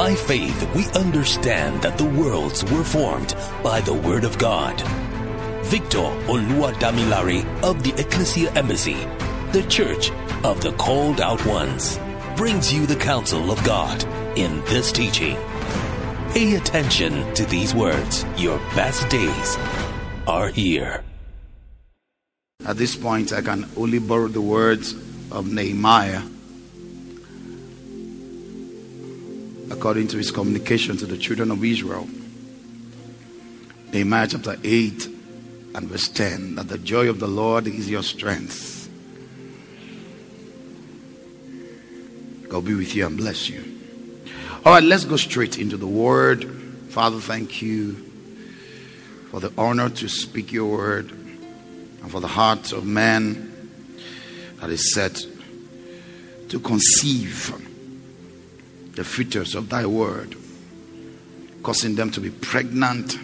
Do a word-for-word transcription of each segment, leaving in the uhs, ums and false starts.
By faith, we understand that the worlds were formed by the Word of God. Victor Oluwadamilare of the Ecclesia Embassy, the Church of the Called Out Ones, brings you the counsel of God in this teaching. Pay attention to these words. Your best days are here. At this point, I can only borrow the words of Nehemiah according to his communication to the children of Israel. Nehemiah chapter eight and verse ten, that the joy of the Lord is your strength. God be with you and bless you. All right, let's go straight into the word. Father, thank you for the honor to speak your word and for the heart of man that is set to conceive the features of thy word, causing them to be pregnant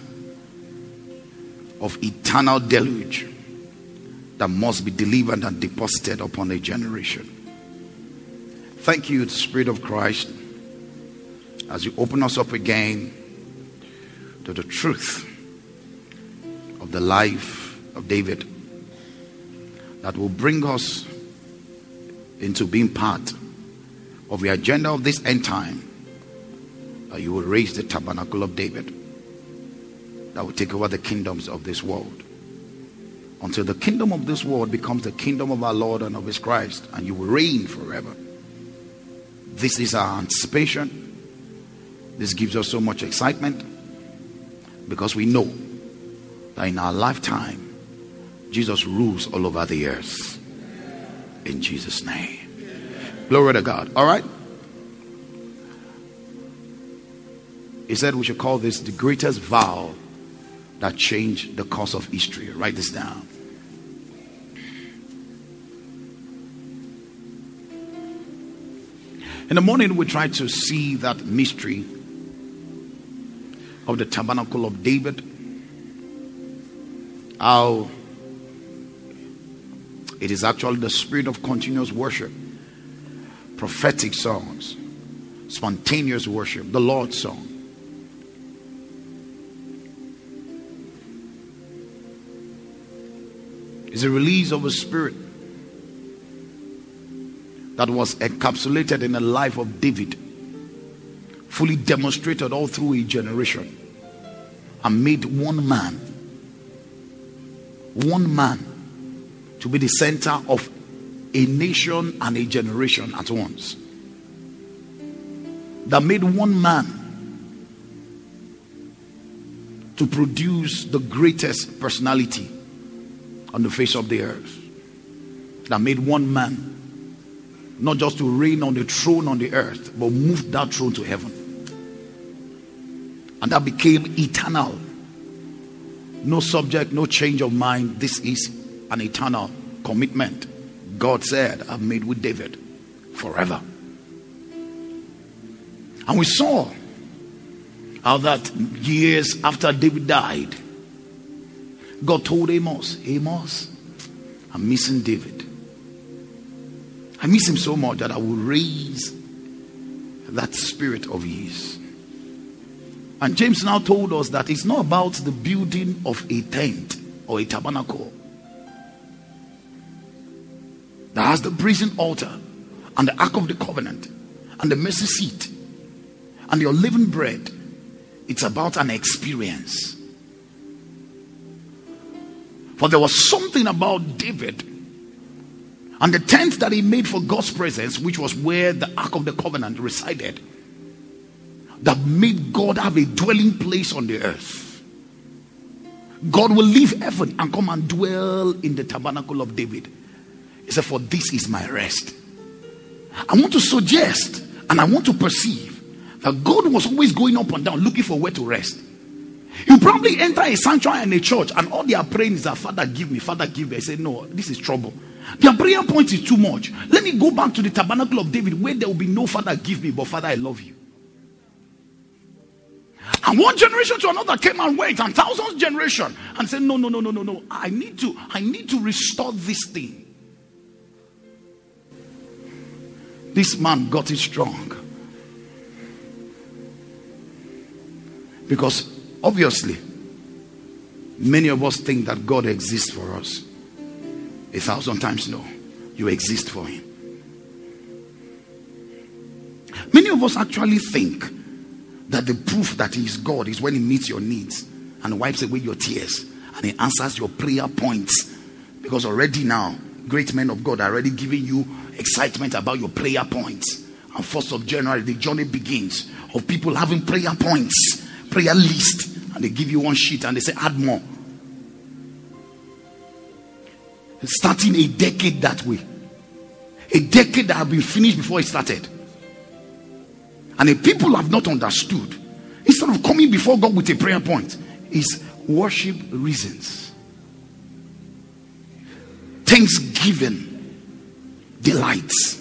of eternal deluge that must be delivered and deposited upon a generation. Thank you, Spirit of Christ, as you open us up again to the truth of the life of David that will bring us into being part of the agenda of this end time, that you will raise the tabernacle of David that will take over the kingdoms of this world until the kingdom of this world becomes the kingdom of our Lord and of his Christ, and you will reign forever. This is our anticipation. This gives us so much excitement because we know that in our lifetime Jesus rules all over the earth. In Jesus' name. Glory to God. All right. He said we should call this the greatest vow that changed the course of history. Write this down. In the morning we try to see that mystery of the tabernacle of David. How it is actually the spirit of continuous worship, prophetic songs, spontaneous worship, the Lord's song. It's a release of a spirit that was encapsulated in the life of David, fully demonstrated all through a generation, and made one man, one man to be the center of a nation and a generation at once. That made one man to produce the greatest personality on the face of the earth. That made one man not just to reign on the throne on the earth, but moved that throne to heaven. And that became eternal. No subject, no change of mind. This is an eternal commitment God said, I've made with David forever. And we saw how that years after David died, God told Amos, Amos, I'm missing David. I miss him so much that I will raise that spirit of his. And James now told us that it's not about the building of a tent or a tabernacle that has the brazen altar and the ark of the covenant and the mercy seat and your living bread. It's about an experience. For there was something about David and the tent that he made for God's presence, which was where the ark of the covenant resided, that made God have a dwelling place on the earth. God will leave heaven and come and dwell in the tabernacle of David. He said, for this is my rest. I want to suggest and I want to perceive that God was always going up and down looking for where to rest. You probably enter a sanctuary and a church and all they are praying is that, Father give me, Father give me. I say, no, this is trouble. Their prayer point is too much. Let me go back to the tabernacle of David where there will be no Father give me, but Father I love you. And one generation to another came and went, and thousands generation, and said, no, no, no, no, no, no. I need to, I need to restore this thing. This man got it strong. Because obviously, many of us think that God exists for us. A thousand times no. You exist for him. Many of us actually think that the proof that he is God is when he meets your needs and wipes away your tears and he answers your prayer points. Because already now, great men of God are already giving you excitement about your prayer points. And first of January, the journey begins of people having prayer points, prayer list, and they give you one sheet and they say, add more. Starting a decade that way. A decade that have been finished before it started. And if people have not understood, instead of coming before God with a prayer point, is worship reasons, thanksgiving, delights,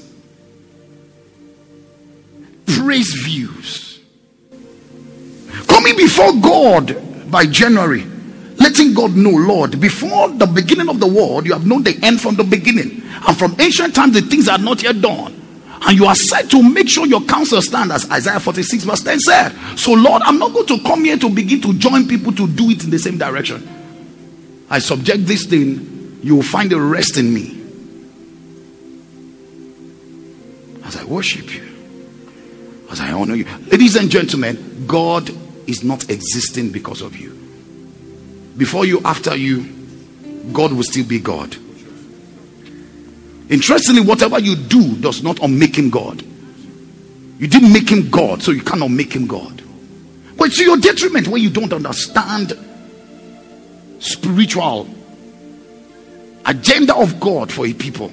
praise views. Coming before God by January, letting God know, Lord, before the beginning of the world, you have known the end from the beginning. And from ancient times, the things are not yet done. And you are set to make sure your counsel stand, as Isaiah forty-six verse ten said. So Lord, I'm not going to come here to begin to join people to do it in the same direction. I subject this thing, you will find a rest in me as I worship you, as I honor you. Ladies and gentlemen, God is not existing because of you. Before you, after you, God will still be God. Interestingly, whatever you do does not unmake him God. You didn't make him God, so you cannot make him God. But it's to your detriment when you don't understand spiritual agenda of God for a people.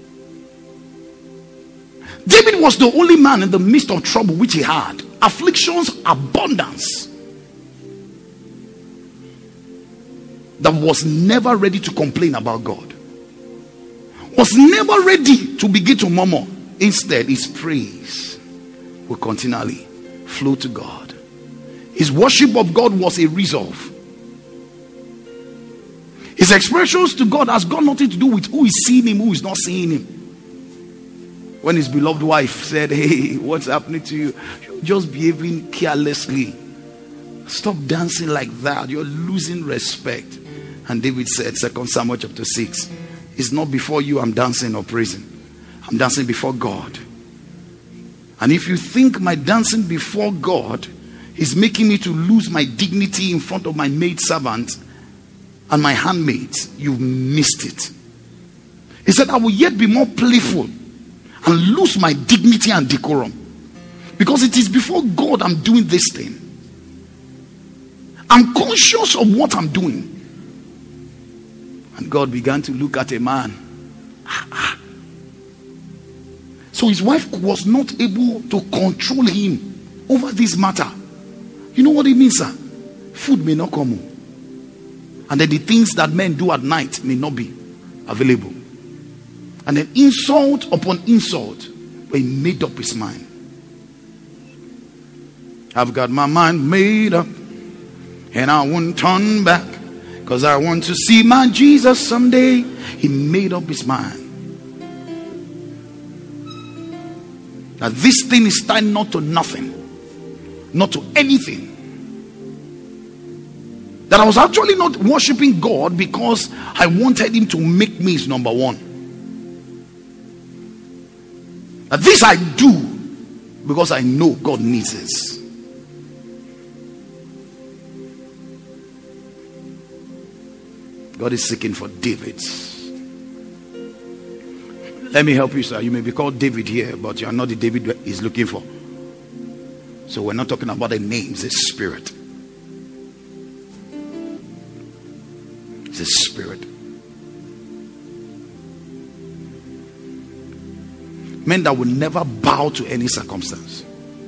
David was the only man in the midst of trouble which he had. Afflictions, abundance. That was never ready to complain about God. Was never ready to begin to murmur. Instead, his praise will continually flow to God. His worship of God was a resolve. His expressions to God has got nothing to do with who is seeing him, who is not seeing him. When his beloved wife said, hey, what's happening to you? You're just behaving carelessly. Stop dancing like that. You're losing respect. And David said, Second Samuel chapter six, it's not before you I'm dancing or praising. I'm dancing before God. And if you think my dancing before God is making me to lose my dignity in front of my maidservant and my handmaids, you've missed it. He said, I will yet be more playful and lose my dignity and decorum, because it is before God I'm doing this thing. I'm conscious of what I'm doing. And God began to look at a man. So his wife was not able to control him over this matter. You know what it means, sir? Food may not come. And then the things that men do at night may not be available. And then insult upon insult, but he made up his mind. I've got my mind made up, and I won't turn back, because I want to see my Jesus someday. He made up his mind. Now this thing is tied not to nothing, not to anything. That I was actually not worshiping God because I wanted him to make me his number one. Now this I do because I know God needs this. God is seeking for Davids. Let me help you, sir. You may be called David here, but you are not the David he's looking for. So we're not talking about the names, the spirit. It's a spirit. Men that will never bow to any circumstance.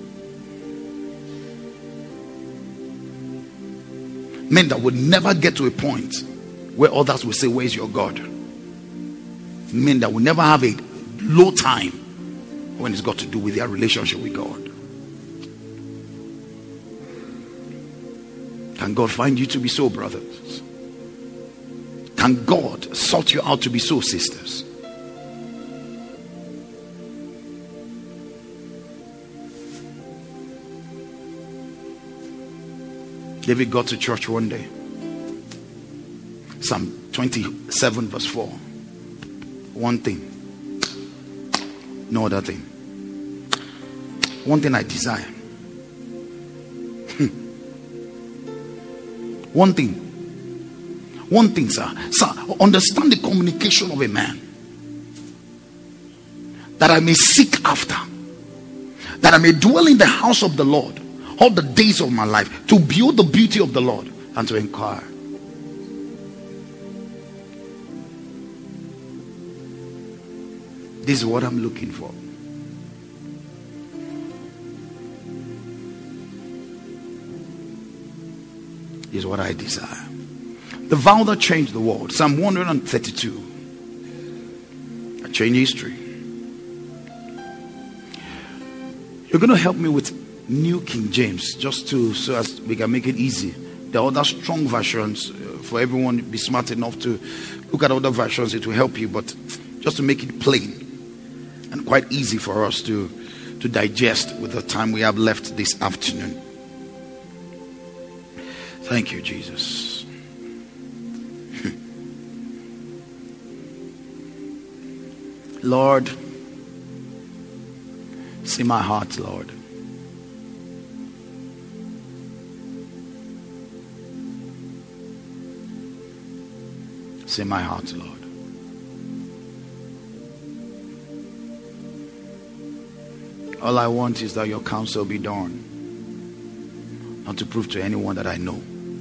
Men that will never get to a point where others will say, where's your God? Men that will never have a low time when it's got to do with their relationship with God. Can God find you to be so, brothers? Can God sort you out to be so, sisters? David got to church one day. Psalm twenty-seven verse four. One thing. No other thing. One thing I desire. One thing. One thing, sir. Sir, understand the communication of a man. That I may seek after. That I may dwell in the house of the Lord all the days of my life, to behold the beauty of the Lord and to inquire. This is what I'm looking for. This is what I desire. The vow that changed the world. Psalm one thirty-two. I changed history. You're going to help me with New King James, just to so as we can make it easy. There are other strong versions uh, for everyone to be smart enough to look at other versions. It will help you, but just to make it plain and quite easy for us to to digest with the time we have left this afternoon. Thank you, Jesus. Lord, see my heart, Lord. See my heart, Lord. All I want is that your counsel be done, not to prove to anyone that I know.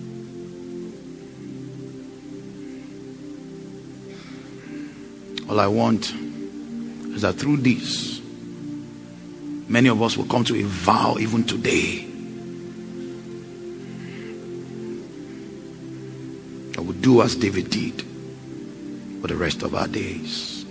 All I want is that through this, many of us will come to a vow even today that will do as David did for the rest of our days.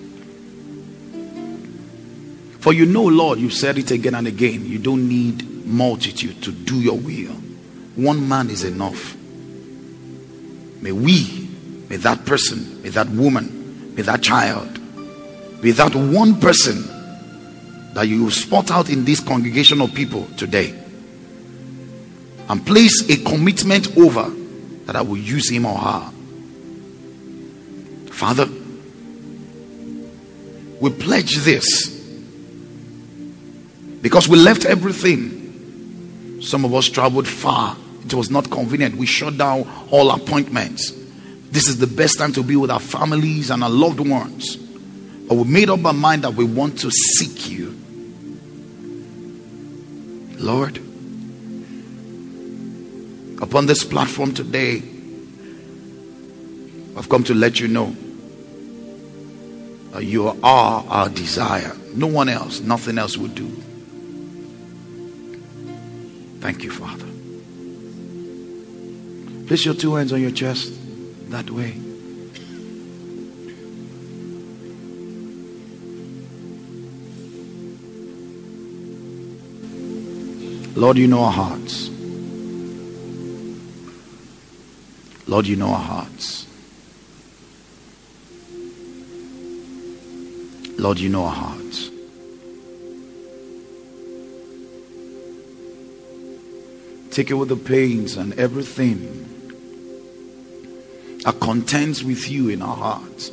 For you know, Lord, you've said it again and again, you don't need multitude to do your will. One man is enough. May we, may that person, may that woman, may that child, may that one person that you spot out in this congregation of people today, and place a commitment over that I will use him or her. Father, we pledge this because we left everything. Some of us traveled far. It was not convenient. We shut down all appointments. This is the best time to be with our families and our loved ones. But we made up our mind that we want to seek you. Lord, upon this platform today, I've come to let you know that you are our desire. No one else, nothing else will do. Thank you, Father. Place your two hands on your chest that way. Lord, you know our hearts. Lord, you know our hearts. Lord, you know our hearts. Take away the pains and everything that contends with you in our hearts.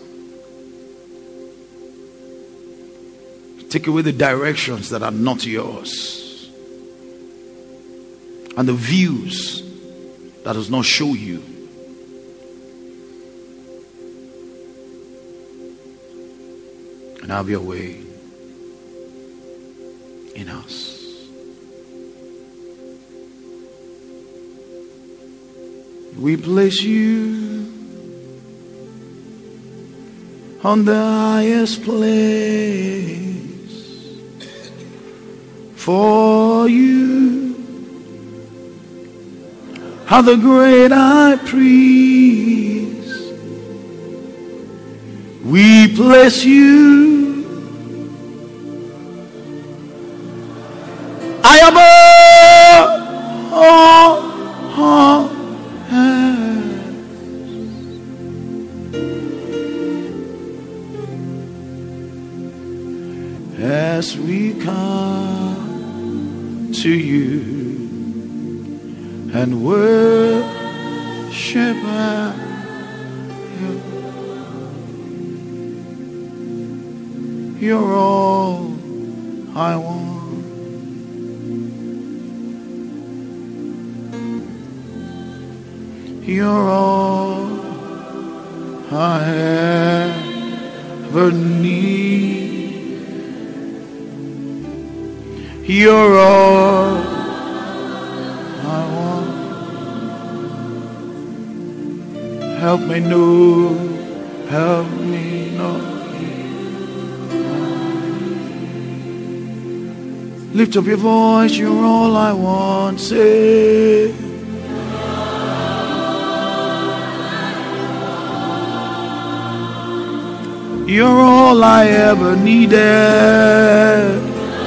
Take away the directions that are not yours, and the views that does not show you. And have your way in us. We place you on the highest place, for you are the great high priest. We place you high above all, all as we come to you, and worship you. You're all I want. You're all I ever need. You're all I want. Help me know, help me know. Lift up your voice, you're all I want. Say, you're all I ever needed.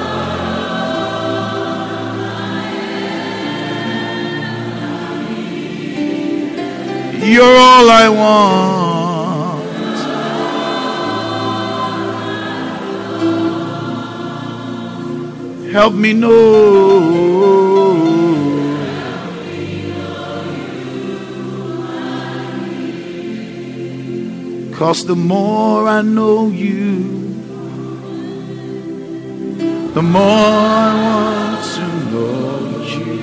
You're all I want. Help me know. 'Cause the more I know you, the more I want to know you,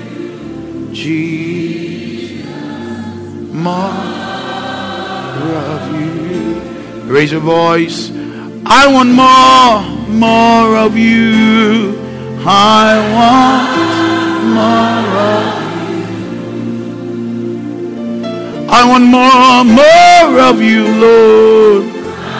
Jesus, more of you. Raise your voice. I want more, more of you. I want more of you. I want more, more of you, Lord.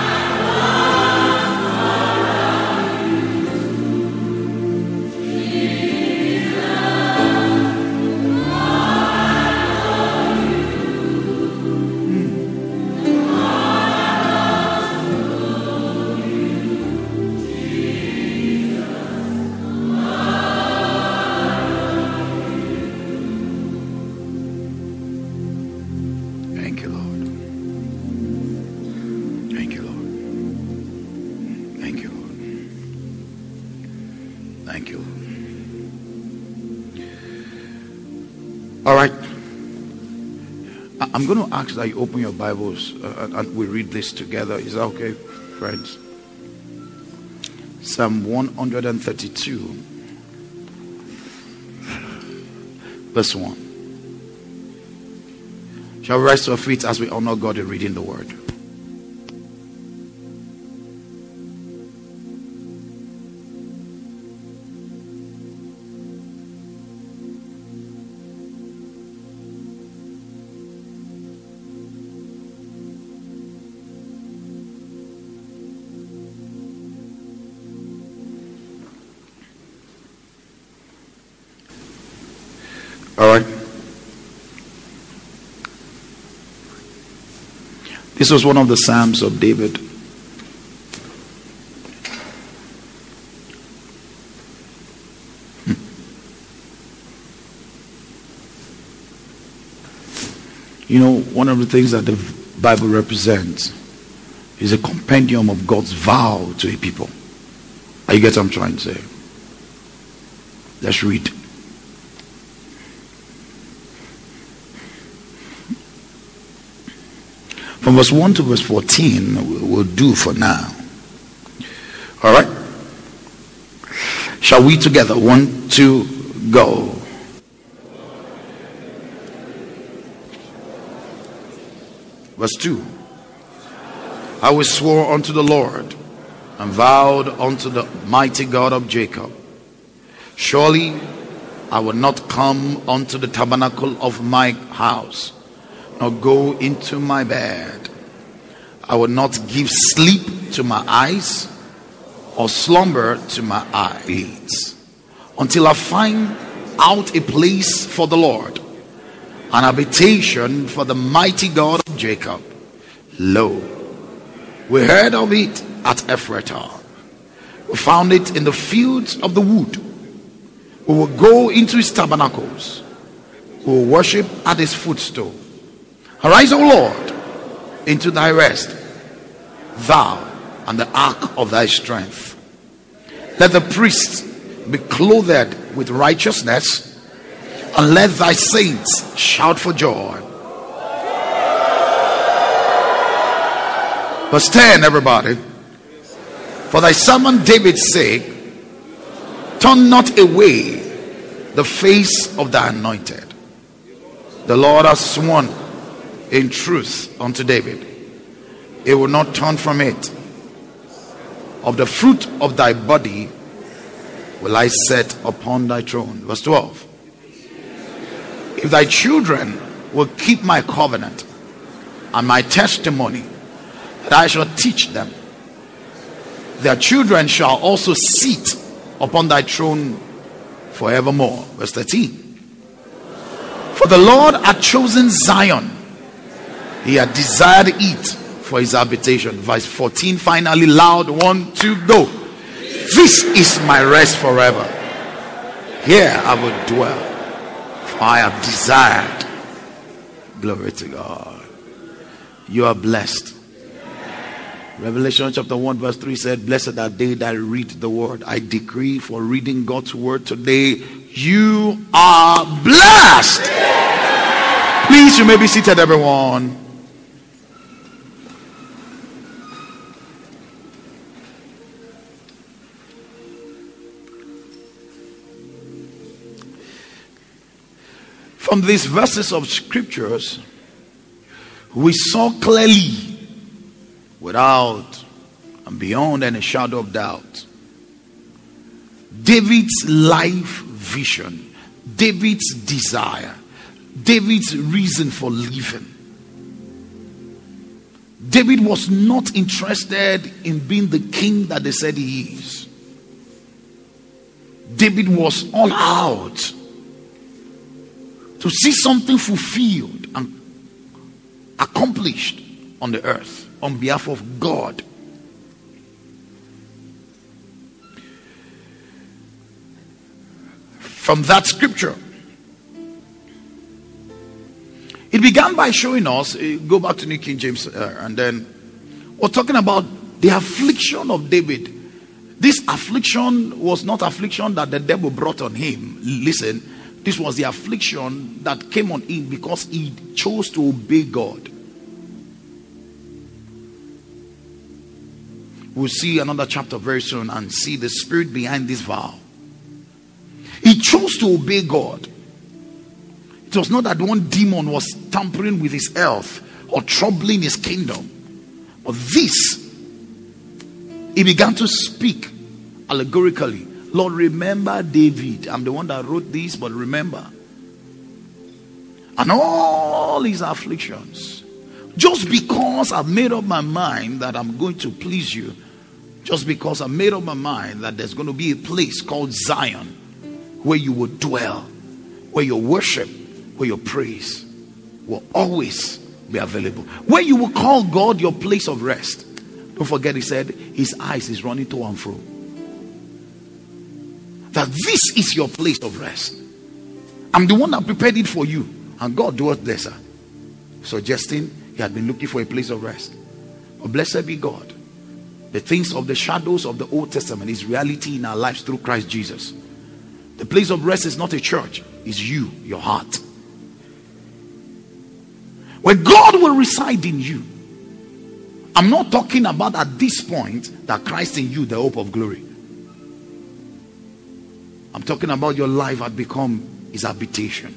I'm going to ask that you open your Bibles uh, and we read this together. Is that okay, friends? Psalm one thirty-two, verse one. Shall we rise to our feet as we honor God in reading the word? All right. This was one of the Psalms of David. Hmm. You know, one of the things that the Bible represents is a compendium of God's vow to a people. Are you get what I'm trying to say? Let's read. From verse one to verse fourteen, we'll do for now. All right? Shall we together? One, two, go. Verse two. I will swore unto the Lord and vowed unto the mighty God of Jacob. Surely I will not come unto the tabernacle of my house, nor go into my bed. I will not give sleep to my eyes, or slumber to my eyelids, until I find out a place for the Lord, an habitation for the mighty God of Jacob. Lo, we heard of it at Ephratah. We found it in the fields of the wood. We will go into his tabernacles. We will worship at his footstool. Arise, O Lord, into thy rest, thou and the ark of thy strength. Let the priests be clothed with righteousness, and let thy saints shout for joy. Verse ten, everybody. For thy servant David's sake, turn not away the face of thy anointed. The Lord has sworn in truth unto David, he will not turn from it. Of the fruit of thy body will I set upon thy throne. Verse twelve. If thy children will keep my covenant and my testimony that I shall teach them, their children shall also sit upon thy throne forevermore. Verse thirteen. For the Lord hath chosen Zion, he had desired it for his habitation. Verse fourteen, finally, loud, one, two, go. This is my rest forever. Here I will dwell, for I have desired. Glory to God. You are blessed. Revelation chapter one verse three said, blessed are they that read the word. I decree for reading God's word today, you are blessed. Please, you may be seated, everyone. From these verses of scriptures, we saw clearly, without and beyond any shadow of doubt, David's life vision, David's desire, David's reason for living. David was not interested in being the king that they said he is. David was all out to see something fulfilled and accomplished on the earth on behalf of God. From that scripture, it began by showing us, uh, go back to New King James, uh, and then we're talking about the affliction of David. This affliction was not affliction that the devil brought on him. Listen, this was the affliction that came on him because he chose to obey God. We'll see another chapter very soon and see the spirit behind this vow. He chose to obey God. It was not that one demon was tampering with his health or troubling his kingdom. But this, he began to speak allegorically. Lord, remember David. I'm the one that wrote this, but remember. And all his afflictions. Just because I've made up my mind that I'm going to please you. Just because I made up my mind that there's going to be a place called Zion where you will dwell, where your worship, where your praise will always be available, where you will call God your place of rest. Don't forget, he said his eyes is running to and fro. That this is your place of rest. I'm the one that prepared it for you, and God dwelt there, sir. Suggesting he had been looking for a place of rest. But blessed be God. The things of the shadows of the Old Testament is reality in our lives through Christ Jesus. The place of rest is not a church, it's you, your heart. Where God will reside in you. I'm not talking about at this point that Christ in you, the hope of glory. I'm talking about your life had become his habitation.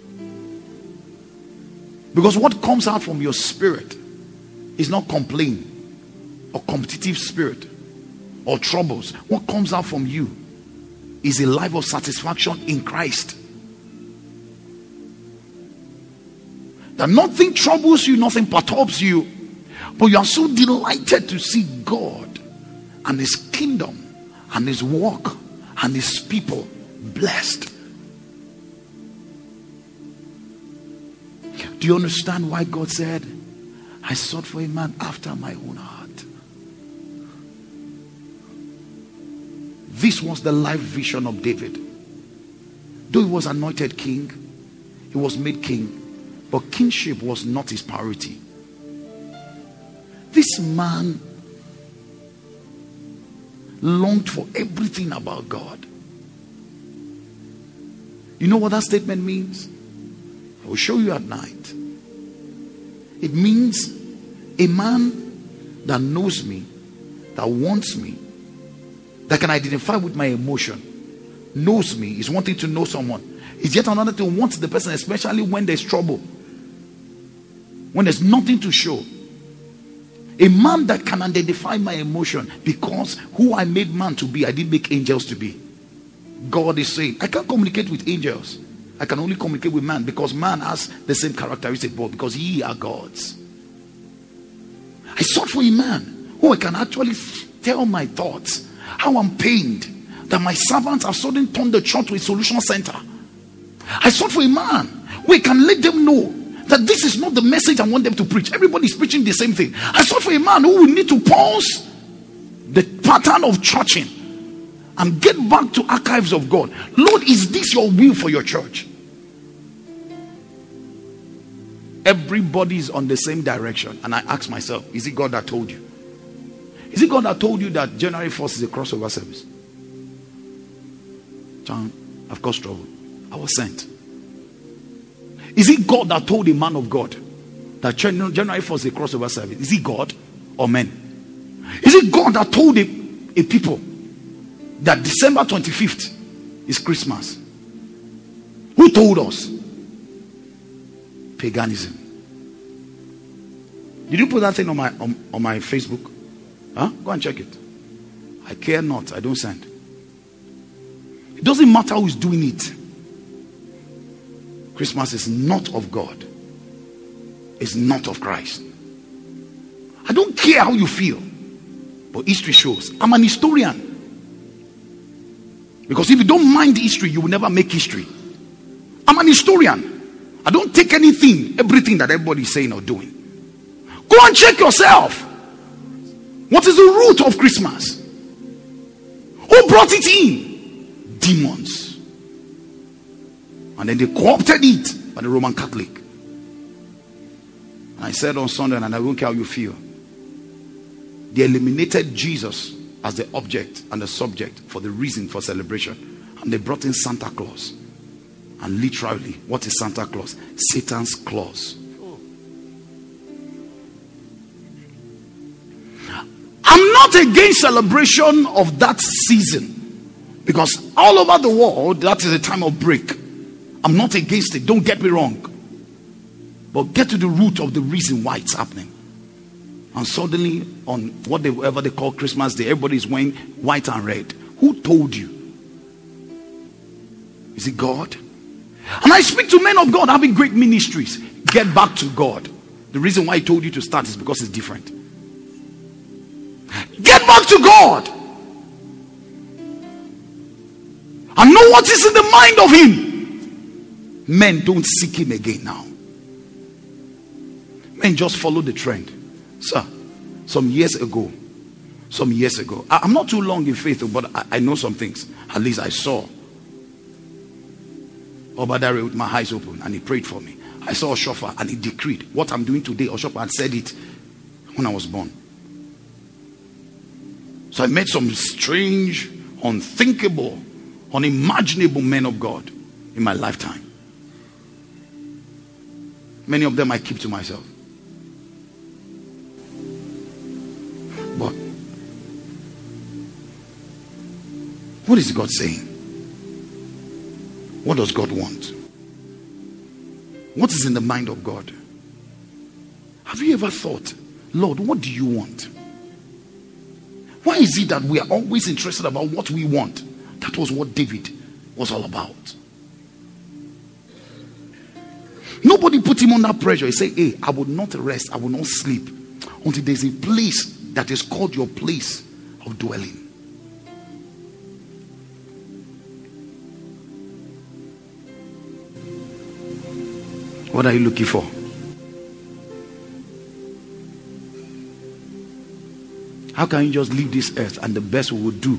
Because what comes out from your spirit is not complaint or competitive spirit or troubles. What comes out from you is a life of satisfaction in Christ. That nothing troubles you, nothing perturbs you, but you are so delighted to see God and his kingdom and his work and his people blessed. Do you understand why God said, I sought for a man after my own heart? This was the life vision of David. Though he was anointed king, he was made king, but kingship was not his priority. This man longed for everything about God. You know what that statement means? I will show you at night. It means a man that knows me, that wants me, that can identify with my emotion, knows me, is wanting to know someone. It's yet another to want the person, especially when there's trouble, when there's nothing to show. A man that can identify my emotion, because who I made man to be, I didn't make angels to be. God is saying, I can't communicate with angels. I can only communicate with man, because man has the same characteristic, but because ye are gods. I sought for a man who I can actually tell my thoughts, how I'm pained that my servants have suddenly turned the church to a solution center. I sought for a man who can let them know that this is not the message I want them to preach. Everybody's preaching the same thing. I sought for a man who will need to pause the pattern of churching and get back to archives of God. Lord, is this your will for your church? Everybody's on the same direction. And I ask myself, is it God that told you? Is it God that told you that January first is a crossover service? John, I've caused trouble. I was sent. Is it God that told a man of God that January first is a crossover service? Is it God or men? Is it God that told a, a people that December twenty-fifth is Christmas? Who told us? Paganism. Did you put that thing on my on, on my Facebook? Huh? Go and check it. I care not. I don't send. It doesn't matter who is doing it. Christmas is not of God. It's not of Christ. I don't care how you feel, but history shows. I'm an historian. Because if you don't mind history, you will never make history. I'm an historian. I don't take anything, everything that everybody is saying or doing. Go and check yourself. What is the root of Christmas? Who brought it in? Demons. And then they co-opted it by the Roman Catholic. And I said on Sunday, and I don't care how you feel, they eliminated Jesus as the object and the subject for the reason for celebration. And they brought in Santa Claus. And literally, what is Santa Claus? Satan's claws. I'm not against celebration of that season, because all over the world, that is a time of break. I'm not against it. Don't get me wrong. But get to the root of the reason why it's happening. And suddenly, on whatever they call Christmas Day, everybody is wearing white and red. Who told you? Is it God? And I speak to men of God having great ministries. Get back to God. The reason why He told you to start is because it's different. Get back to God. And know what is in the mind of Him. Men don't seek Him again now. Men just follow the trend. Sir, some years ago, some years ago, I, I'm not too long in faith, but I, I know some things. At least I saw Obadiah with my eyes open, and he prayed for me. I saw Oshofa, and he decreed what I'm doing today. Oshofa had said it when I was born. So I met some strange, unthinkable, unimaginable men of God in my lifetime. Many of them I keep to myself. But what is God saying? What does God want? What is in the mind of God? Have you ever thought, Lord, what do you want? Why is it that we are always interested about what we want? That was what David was all about. Nobody put him under pressure. He said, hey, I will not rest, I will not sleep until there's a place that is called your place of dwelling. What are you looking for? How can you just leave this earth and the best we will do,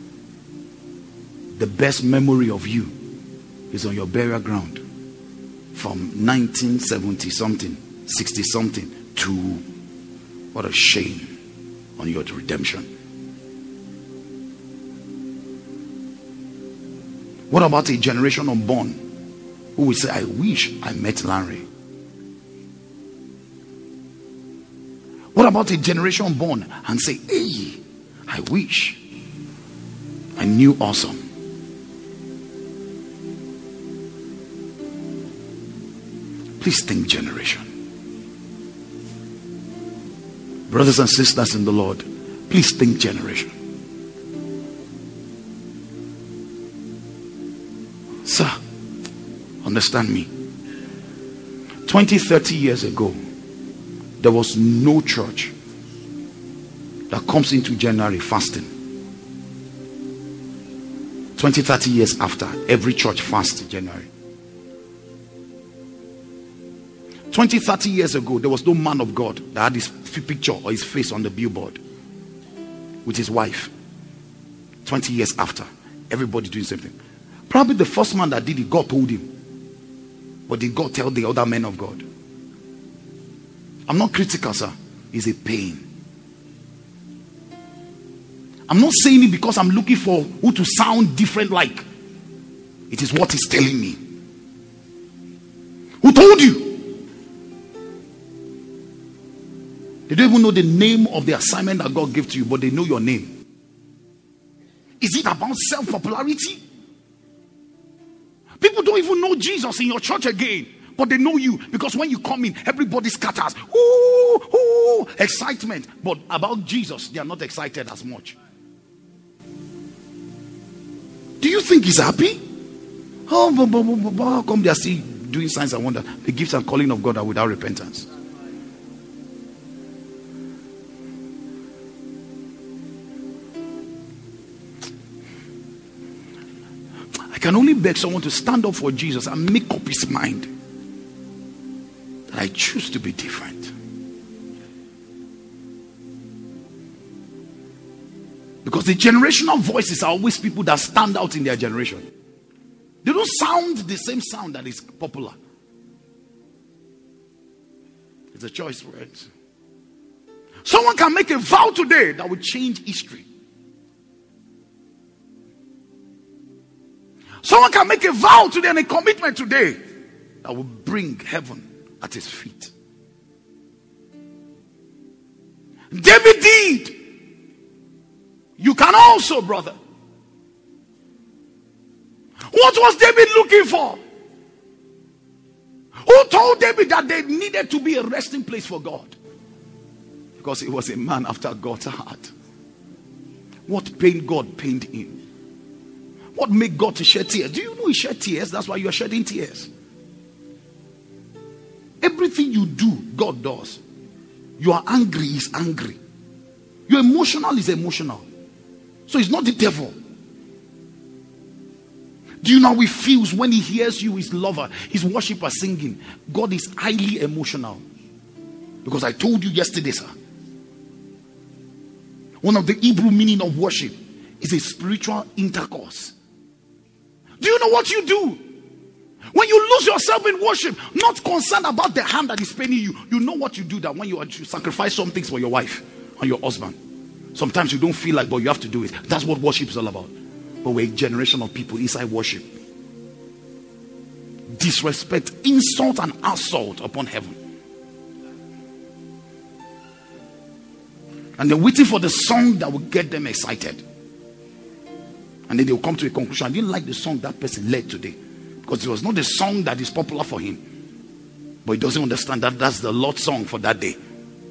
the best memory of you is on your burial ground from nineteen seventy something, sixty something to, what a shame on your redemption. What about a generation unborn who will say, I wish I met Larry. What about a generation born and say, hey, I wish I knew Awesome. Please think generation. Brothers and sisters in the Lord, please think generation. Sir, understand me. twenty, thirty years ago, there was no church that comes into January fasting. twenty, thirty years after, every church fasts in January. twenty, thirty years ago, there was no man of God that had his picture or his face on the billboard with his wife. twenty years after, everybody doing something. Probably the first man that did it, God told him. But did God tell the other men of God? I'm not critical, sir. It's a pain. I'm not saying it because I'm looking for who to sound different like. It is what he's telling me. Who told you? They don't even know the name of the assignment that God gave to you, but they know your name. Is it about self-popularity? People don't even know Jesus in your church again, but they know you because when you come in, everybody scatters. Ooh, ooh, excitement. But about Jesus, they are not excited as much. Do you think he's happy? Oh, but, but, but, but how come they are still doing signs and wonders? The gifts and calling of God are without repentance. I can only beg someone to stand up for Jesus and make up his mind that I choose to be different. Because the generational voices are always people that stand out in their generation. They don't sound the same sound that is popular. It's a choice, right? Someone can make a vow today that will change history. Someone can make a vow today and a commitment today that will bring heaven at his feet. David did. You can also, brother. What was David looking for? Who told David that they needed to be a resting place for God? Because he was a man after God's heart. What pained God pained him? What made God to shed tears? Do you know he shed tears? That's why you are shedding tears. Everything you do, God does. You are angry, he's angry. You're emotional, he's emotional. So it's not the devil. Do you know how he feels when he hears you, his lover, his worshiper singing? God is highly emotional. Because I told you yesterday, sir. One of the Hebrew meaning of worship is a spiritual intercourse. Do you know what you do? When you lose yourself in worship, not concerned about the hand that is paining you, you know what you do, that when you, are, you sacrifice some things for your wife or your husband. Sometimes you don't feel like, but you have to do it. That's what worship is all about. But we're a generation of people inside worship. Disrespect, insult and assault upon heaven. And they're waiting for the song that will get them excited. And then they'll come to a conclusion. I didn't like the song that person led today. Because it was not the song that is popular for him. But he doesn't understand that that's the Lord's song for that day.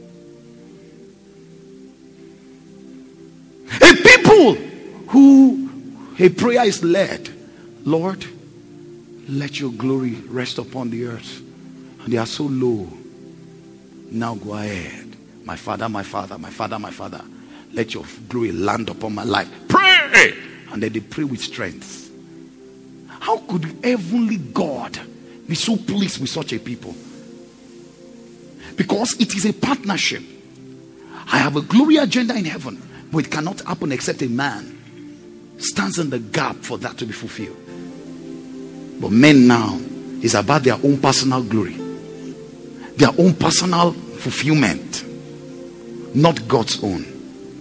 A people who a prayer is led. Lord, let your glory rest upon the earth. And they are so low. Now go ahead. My Father, my Father, my Father, my Father. Let your glory land upon my life. Pray! And then they pray with strength. How could heavenly God be so pleased with such a people? Because it is a partnership. I have a glory agenda in heaven, but it cannot happen except a man stands in the gap for that to be fulfilled. But men now, is about their own personal glory, their own personal fulfillment, not God's own.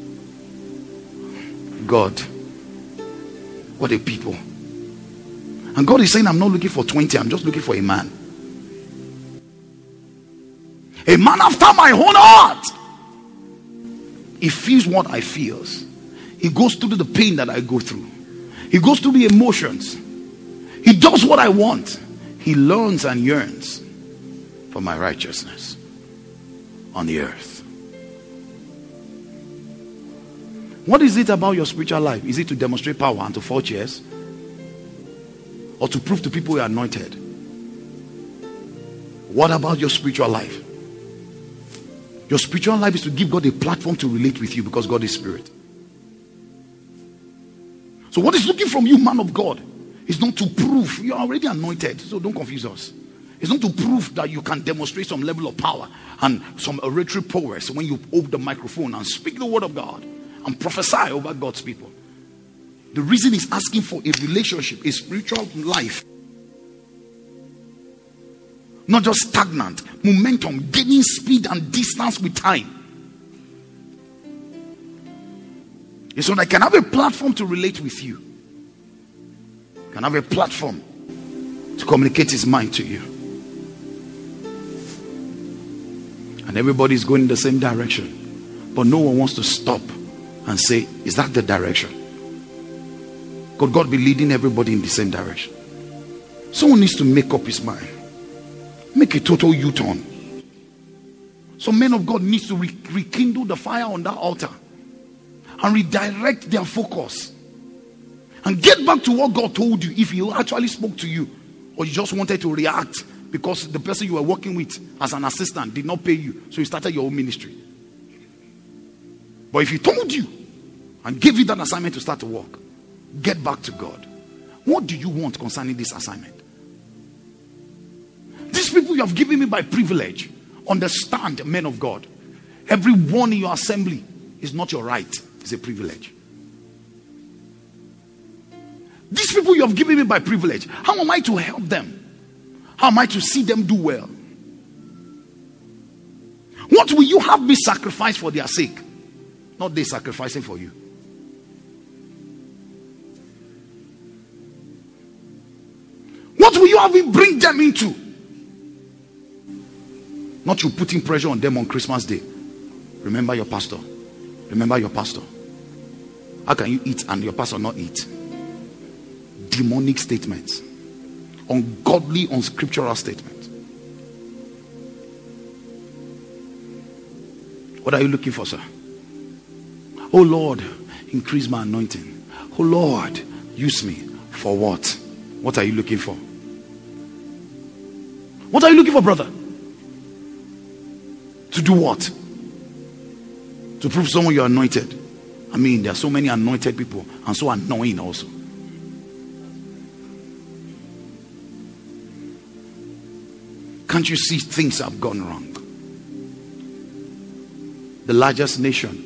God, what a people. And God is saying, I'm not looking for twenty, I'm just looking for a man. A man after my own heart. He feels what I feel. He goes through the pain that I go through. He goes through the emotions. He does what I want. He learns and yearns for my righteousness on the earth. What is it about your spiritual life? Is it to demonstrate power and to fall chairs? Or to prove to people you are anointed? What about your spiritual life? Your spiritual life is to give God a platform to relate with you, because God is spirit. So what is looking from you, man of God, is not to prove you are already anointed. So don't confuse us. It's not to prove that you can demonstrate some level of power and some oratory prowess when you hold the microphone and speak the word of God and prophesy over God's people. The reason he's asking for a relationship, a spiritual life, not just stagnant, momentum, gaining speed and distance with time. So that I can have a platform to relate with you. Can have a platform to communicate his mind to you. And everybody's going in the same direction. But no one wants to stop and say, is that the direction? Could God be leading everybody in the same direction? Someone needs to make up his mind. Make a total U-turn. Some men of God needs to re- rekindle the fire on that altar and redirect their focus and get back to what God told you, if he actually spoke to you, or you just wanted to react because the person you were working with as an assistant did not pay you, so you started your own ministry. But if he told you and gave you that assignment to start to work, get back to God. What do you want concerning this assignment? These people you have given me by privilege, understand, men of God, everyone in your assembly is not your right, it's a privilege. These people you have given me by privilege, how am I to help them? How am I to see them do well? What will you have me sacrifice for their sake? Not they sacrificing for you. What will you have me bring them into? Not you putting pressure on them on Christmas Day. Remember your pastor. Remember your pastor. How can you eat and your pastor not eat? Demonic statements. Ungodly, unscriptural statements. What are you looking for, sir? Oh Lord, increase my anointing. Oh Lord, use me. For what? What are you looking for? What are you looking for, brother? To do what? To prove someone you're anointed. I mean, there are so many anointed people and so annoying also. Can't you see things have gone wrong? The largest nation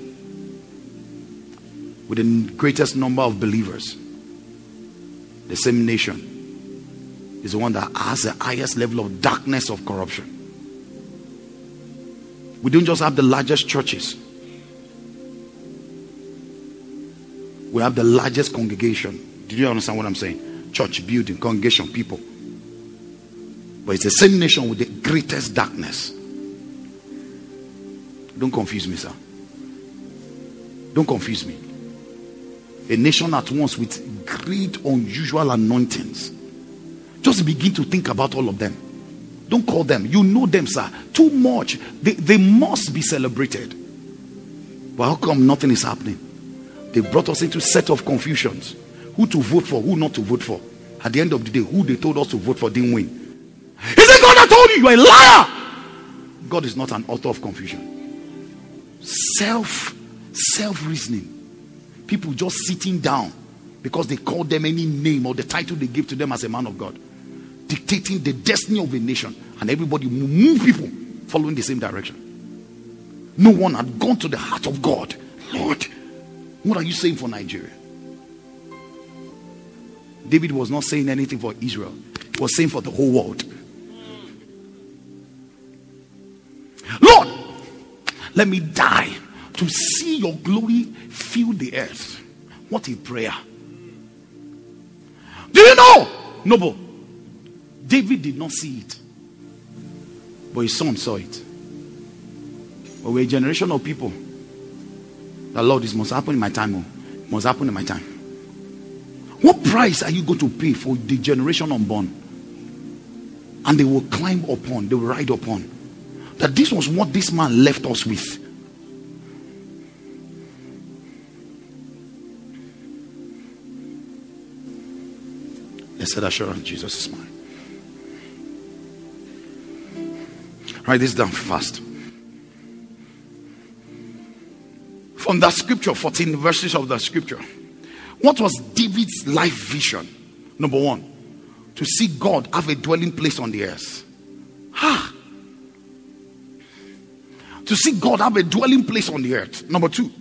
with the greatest number of believers, the same nation is the one that has the highest level of darkness of corruption. We don't just have the largest churches. We have the largest congregation. Did you understand what I'm saying? Church, building, congregation, people. But it's the same nation with the greatest darkness. Don't confuse me, sir. Don't confuse me. A nation at once with great unusual anointings. Just begin to think about all of them. Don't call them. You know them, sir. Too much. They, they must be celebrated. But how come nothing is happening? They brought us into a set of confusions. Who to vote for, who not to vote for. At the end of the day, who they told us to vote for didn't win. Is it God that told you? You're a liar. God is not an author of confusion. Self, self-reasoning. People just sitting down because they called them any name or the title they gave to them as a man of God. Dictating the destiny of a nation, and everybody move people following the same direction. No one had gone to the heart of God. Lord, what are you saying for Nigeria? David was not saying anything for Israel. He was saying for the whole world. Lord, let me die to see your glory fill the earth. What a prayer. Do you know noble. David did not see it, but his son saw it. But we're a generation of people that, Lord, this must happen in my time. Oh, it must happen in my time. What price are you going to pay for the generation unborn? And they will climb upon, they will ride upon. That this was what this man left us with. Let's say assurance, Jesus is mine. Write this down fast. From that scripture, fourteen verses of the scripture. What was David's life vision? Number one, to see God have a dwelling place on the earth. Ha! To see God have a dwelling place on the earth. Number two,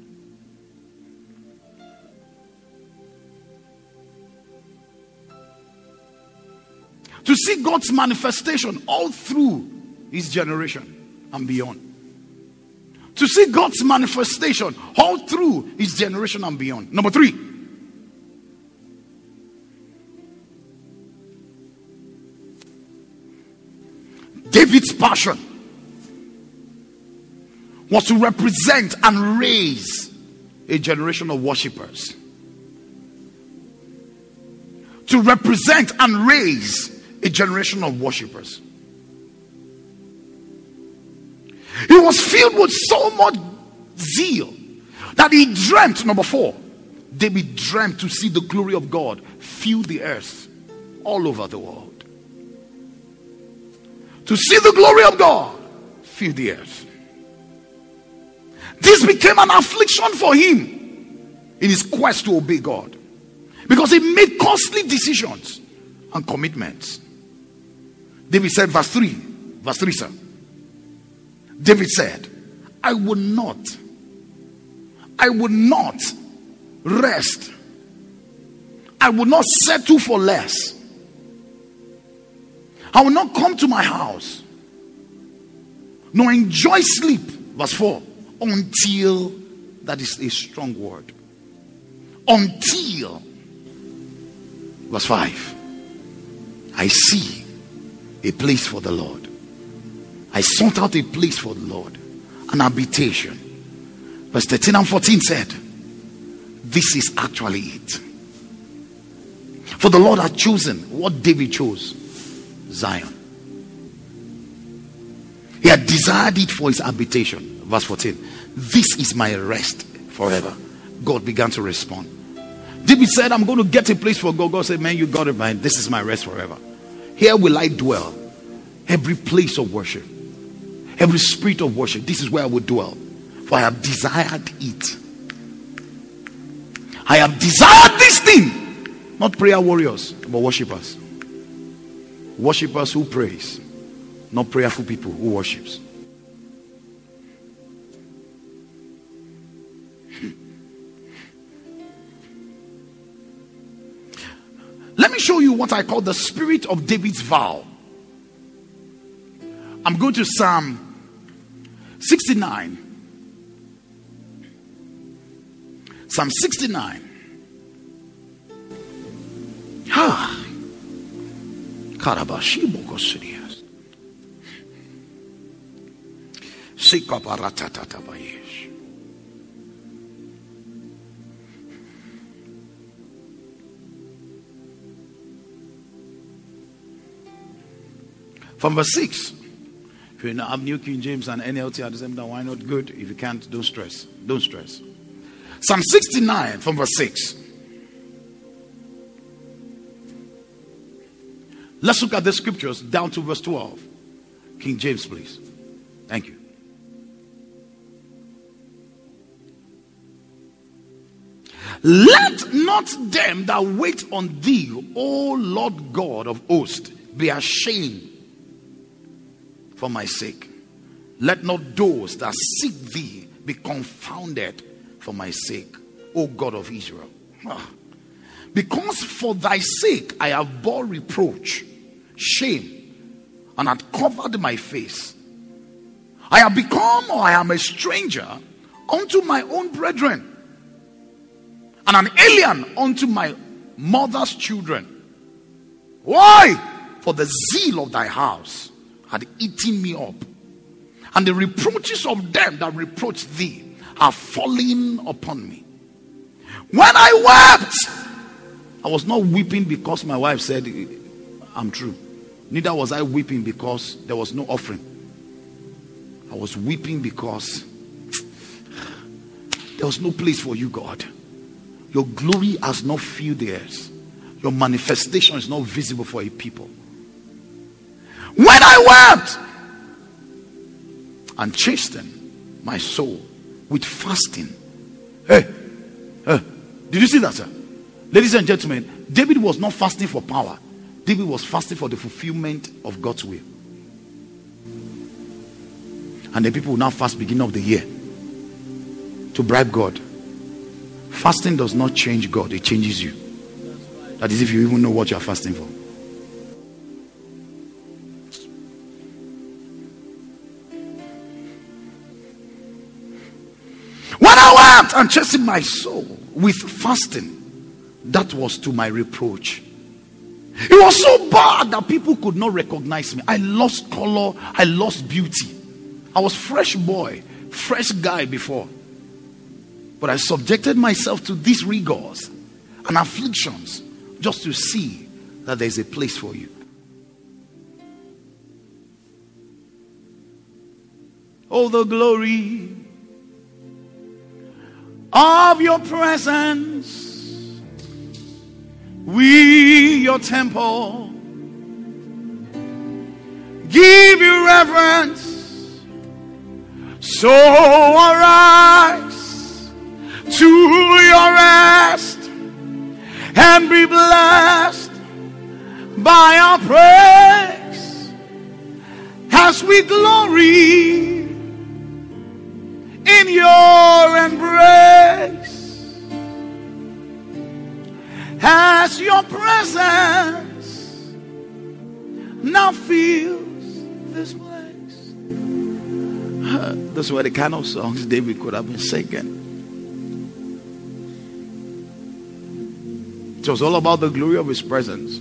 to see God's manifestation all through his generation and beyond. To see God's manifestation all through his generation and beyond. Number three, David's passion was to represent and raise a generation of worshippers. To represent and raise a generation of worshippers. He was filled with so much zeal that he dreamt, number four, David dreamt to see the glory of God fill the earth all over the world. To see the glory of God fill the earth. This became an affliction for him in his quest to obey God, because he made costly decisions and commitments. David said, verse three, verse three, sir. David said, I will not, I will not rest. I will not settle for less. I will not come to my house nor enjoy sleep. Verse four. Until, that is a strong word. Until, verse five, I see a place for the Lord. I sought out a place for the Lord, an habitation. Verse thirteen and fourteen said, this is actually it. For the Lord had chosen what David chose, Zion. He had desired it for his habitation. Verse fourteen, this is my rest forever. God began to respond. David said, I'm going to get a place for God. God said, man, you got it, man. This is my rest forever. Here will I dwell. Every place of worship, every spirit of worship, this is where I will dwell. For I have desired it. I have desired this thing. Not prayer warriors, but worshippers. Worshippers who praise, not prayerful people who worships. Let me show you what I call the spirit of David's vow. I'm going to Psalm sixty-nine. Psalm sixty-nine. Ha. Karabashibokosirias. Sikaparatatabayesh. From verse six. If you have New King James and N L T at the same time, why not? Good. If you can't, don't stress. Don't stress. Psalm sixty-nine from verse six. Let's look at the scriptures down to verse twelve. King James, please. Thank you. Let not them that wait on thee, O Lord God of hosts, be ashamed for my sake. Let not those that seek thee be confounded for my sake, O God of Israel. Ah. Because for thy sake I have bore reproach, shame, and had covered my face. I have become, or I am a stranger unto my own brethren, and an alien unto my mother's children. Why? For the zeal of thy house had eaten me up, and the reproaches of them that reproached thee are falling upon me. When I wept, I was not weeping because my wife said I'm true. Neither was I weeping because there was no offering. I was weeping because there was no place for you, God. Your glory has not filled the earth. Your manifestation is not visible for a people. When I wept and chastened my soul with fasting. Hey, hey, did you see that, sir? Ladies and gentlemen, David was not fasting for power. David was fasting for the fulfillment of God's will. And the people will now fast beginning of the year to bribe God. Fasting does not change God, it changes you. That is if you even know what you are fasting for. When I wept and chastened my soul with fasting, that was to my reproach. It was so bad that people could not recognize me. I lost color, I lost beauty. I was fresh boy, fresh guy before. But I subjected myself to these rigors and afflictions just to see that there's a place for you. Oh, the glory of your presence, we, your temple, give you reverence. So arise to your rest and be blessed by our praise as we glory in your embrace, as your presence now fills this place. Those were the kind of songs David could have been singing. It was all about the glory of his presence,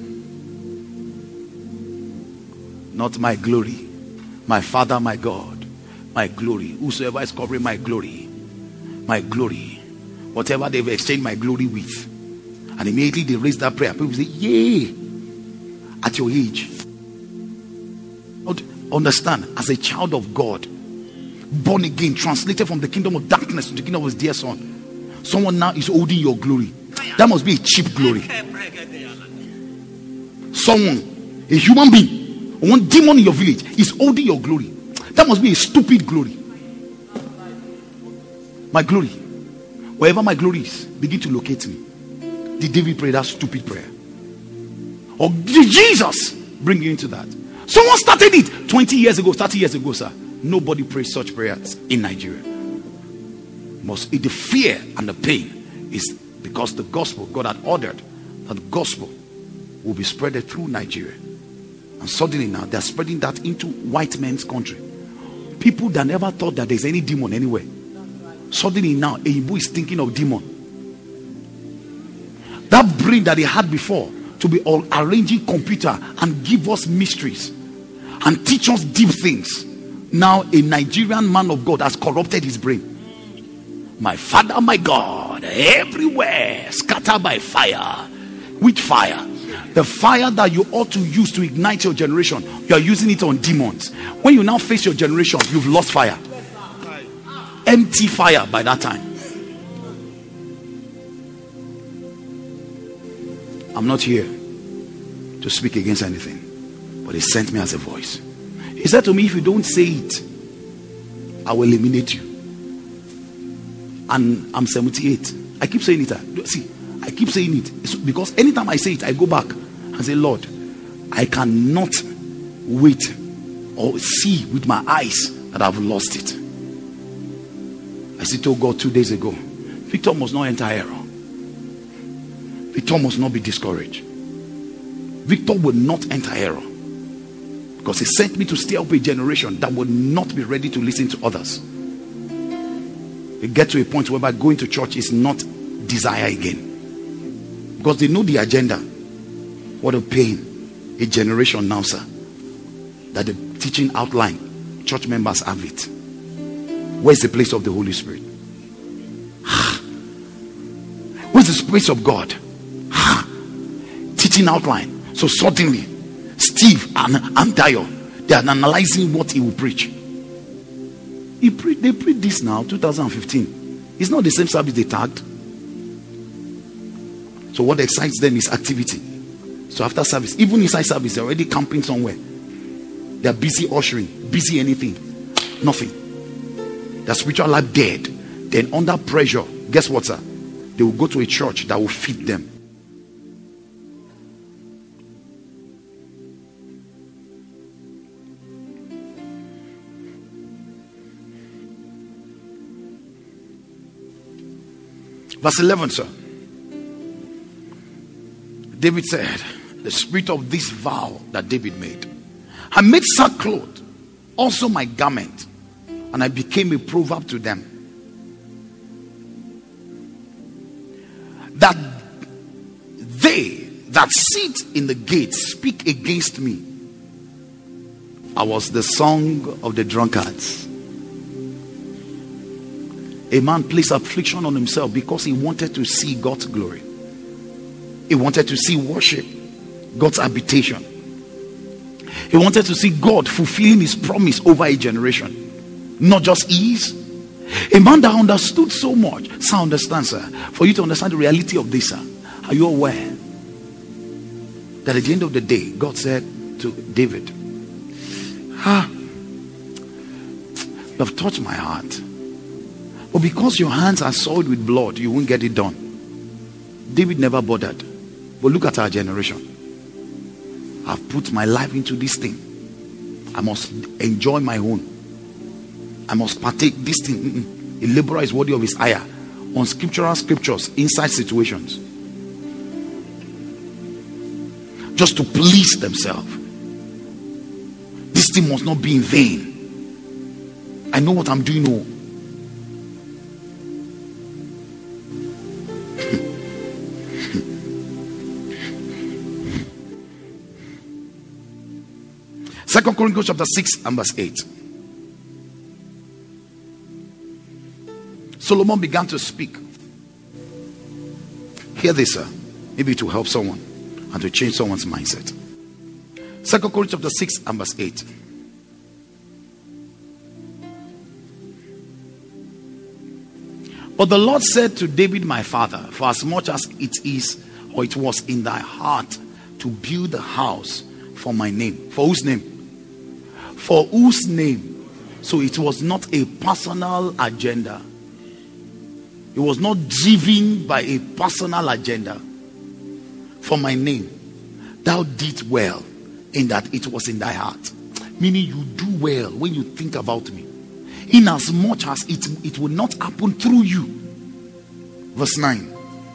not my glory. My Father, my God, my glory. Whosoever is covering my glory, my glory, whatever they've exchanged my glory with. And immediately they raise that prayer. People say, yay, at your age. Understand, as a child of God, born again, translated from the kingdom of darkness to the kingdom of his dear son, someone now is holding your glory. That must be a cheap glory. Someone, a human being, one demon in your village is holding your glory. That must be a stupid glory. My glory, wherever my glory is, begin to locate me. Did David pray that stupid prayer? Or did Jesus bring you into that? Someone started it twenty years ago, thirty years ago, sir. Nobody prays such prayers in Nigeria. Most the fear and the pain is because the gospel, God had ordered that the gospel will be spread through Nigeria. And suddenly now they're spreading that into white men's country. People that never thought that there's any demon anywhere. Suddenly now a Igbo is thinking of demon. That brain that he had before to be all arranging computer and give us mysteries and teach us deep things. Now a Nigerian man of God has corrupted his brain. My Father, my God, everywhere scattered by fire. Which fire? The fire that you ought to use to ignite your generation, you are using it on demons. When you now face your generation, you've lost fire. Empty fire by that time. I'm not here to speak against anything, but he sent me as a voice. He said to me, if you don't say it, I will eliminate you. And I'm seventy-eight. I keep saying it. See, I keep saying it it's because anytime I say it, I go back and say, Lord, I cannot wait or see with my eyes that I've lost it. I still told God two days ago, Victor must not enter error. Victor must not be discouraged. Victor will not enter error, because he sent me to stir up a generation that will not be ready to listen to others. We get to a point whereby going to church is not desire again, because they know the agenda. What a pain. A generation now, sir, that the teaching outline, church members have it. Where's the place of the Holy Spirit? Where's the place of God? Teaching outline. So suddenly, Steve and Antayo, they are analyzing what he will preach. He pre- they preach this now, two thousand fifteen. It's not the same service they tagged. So what excites them is activity. So after service, even inside service, they're already camping somewhere. They're busy ushering, busy anything, nothing. Their spiritual life dead. Then under pressure, guess what, sir? They will go to a church that will feed them. Verse eleven, sir. David said, the spirit of this vow that David made, I made sackcloth also my garment, and I became a proverb to them, that they that sit in the gate speak against me. I was the song of the drunkards. A man placed affliction on himself because he wanted to see God's glory. He wanted to see worship, God's habitation. He wanted to see God fulfilling his promise over a generation, not just ease. A man that understood so much. So understand, sir, for you to understand the reality of this, sir, are you aware that at the end of the day, God said to David, ah, you have touched my heart, but because your hands are soiled with blood, you won't get it done. David never bothered. But look at our generation. I've put my life into this thing. I must enjoy my own. I must partake this thing. Mm-mm. A laborer is worthy of his hire. On scriptural scriptures, inside situations, just to please themselves. This thing must not be in vain. I know what I'm doing. Oh. Second Chronicles chapter six and verse eight. Solomon began to speak. Hear this, sir. Maybe to help someone and to change someone's mindset. Second Chronicles chapter six and verse eight. But the Lord said to David my father, for as much as it is or it was in thy heart to build a house for my name. For whose name? For whose name? So it was not a personal agenda. It was not driven by a personal agenda. For my name, thou didst well in that it was in thy heart. Meaning you do well when you think about me. In as much as it, it will not happen through you. Verse nine.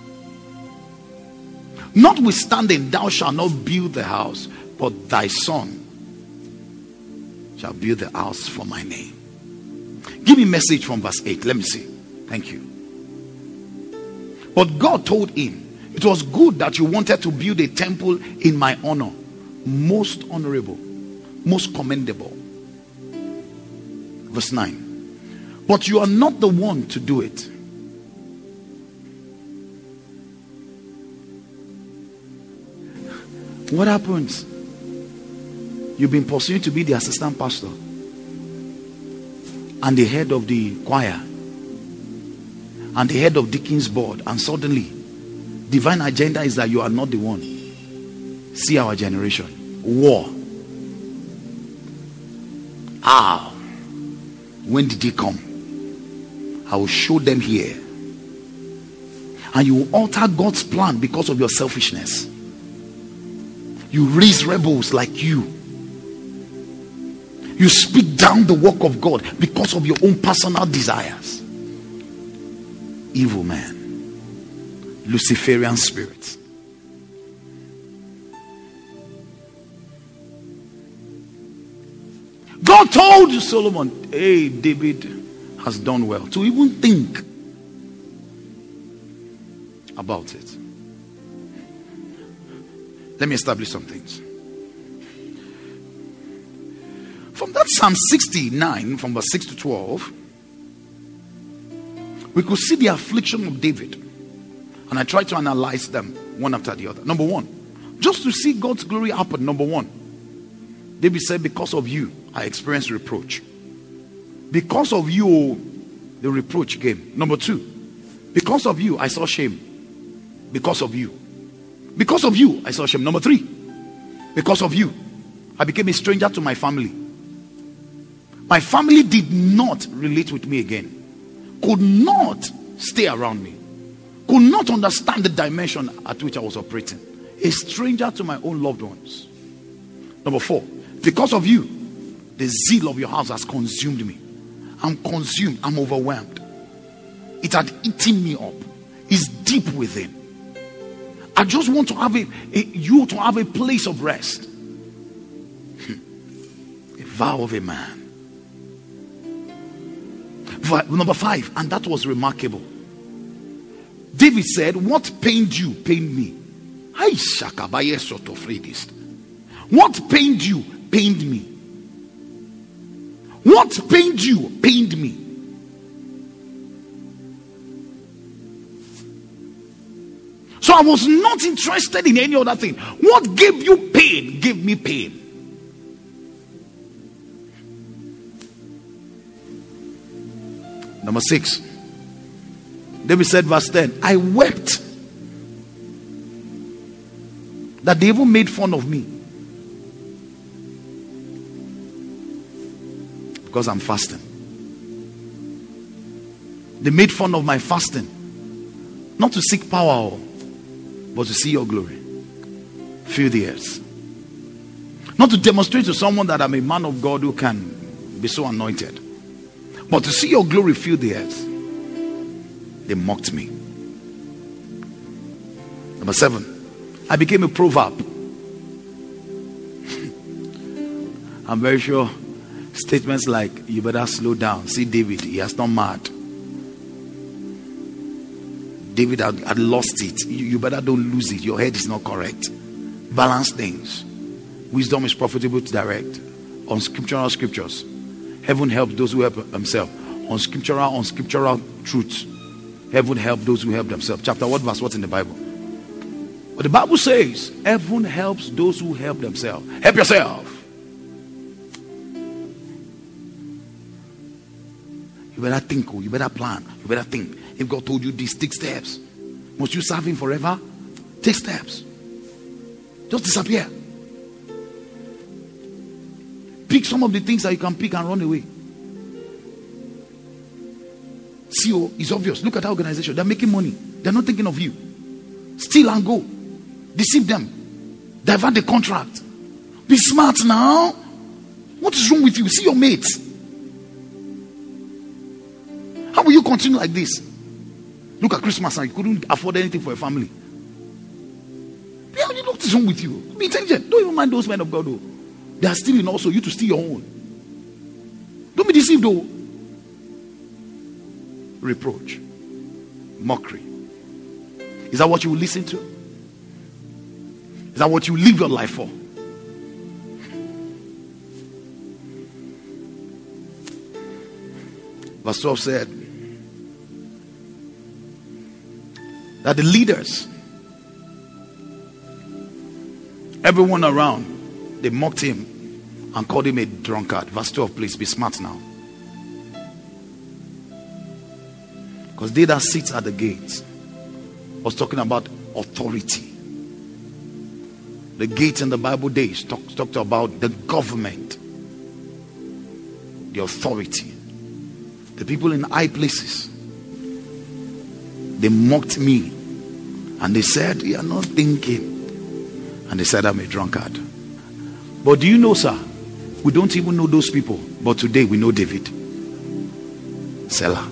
Notwithstanding, thou shalt not build the house, but thy son shall build the house for my name. Give me a message from verse eight. Let me see. Thank you. But God told him, it was good that you wanted to build a temple in my honor. Most honorable, most commendable. Verse nine. But you are not the one to do it. What happens? You've been pursuing to be the assistant pastor and the head of the choir and the head of deacon's board, and suddenly divine agenda is that you are not the one. See our generation. War. Ah, when did they come? I will show them here. And you will alter God's plan because of your selfishness. You raise rebels like you. You speak down the work of God because of your own personal desires. Evil man. Luciferian spirits. God told Solomon, hey, David has done well to even think about it. Let me establish some things. from that Psalm sixty-nine, from verse six to twelve, we could see the affliction of David. And I tried to analyze them one after the other. Number one, just to see God's glory happen. Number one, David said, because of you, I experienced reproach. Because of you, the reproach came. Number two, because of you, I saw shame. Because of you. Because of you, I saw shame. Number three, because of you, I became a stranger to my family. My family did not relate with me again. Could not stay around me. Could not understand the dimension at which I was operating. A stranger to my own loved ones. Number four, because of you, the zeal of your house has consumed me. I'm consumed. I'm overwhelmed. It had eaten me up. It's deep within. I just want to have a, a you to have a place of rest. A vow of a man. Number five, and that was remarkable. David said, what pained you pained me. What pained you pained me. What pained you pained me. So I was not interested in any other thing. What gave you pain gave me pain. Number six, David said, verse ten, I wept that they even made fun of me because I'm fasting. They made fun of my fasting, not to seek power, but to see your glory. Fill the earth. Not to demonstrate to someone that I'm a man of God who can be so anointed, but to see your glory fill the earth. They mocked me. Number seven, I became a proverb. I'm very sure statements like, you better slow down. See David, he has not mad. David had, had lost it. You, you better don't lose it. Your head is not correct. Balance things. Wisdom is profitable to direct. On scriptural scriptures. Heaven helps those who help themselves. On scriptural, on scriptural truths. Heaven helps those who help themselves. Chapter what, verse what in the Bible? But the Bible says, heaven helps those who help themselves. Help yourself. You better think, you better plan, you better think. If God told you this, take steps. Must you serve him forever? Take steps. Just disappear. Pick some of the things that you can pick and run away. C E O is obvious. Look at that organization. They're making money. They're not thinking of you. Steal and go. Deceive them. Divert the contract. Be smart now. What is wrong with you? See your mates. How will you continue like this? Look at Christmas now. You couldn't afford anything for a family. Yeah, what is wrong with you? Be intelligent. Don't even mind those men of God though. They are stealing also. You to steal your own. Don't be deceived though. Reproach. Mockery. Is that what you will listen to? Is that what you live your life for? Verse twelve said that the leaders, everyone around, they mocked him and called him a drunkard. Verse twelve, please be smart now. Because they that sit at the gates was talking about authority. The gates in the Bible days talk, talked about the government, the authority. The people in high places, they mocked me and they said, you are not thinking. And they said, I'm a drunkard. But do you know, sir, we don't even know those people, but today we know David. Selah.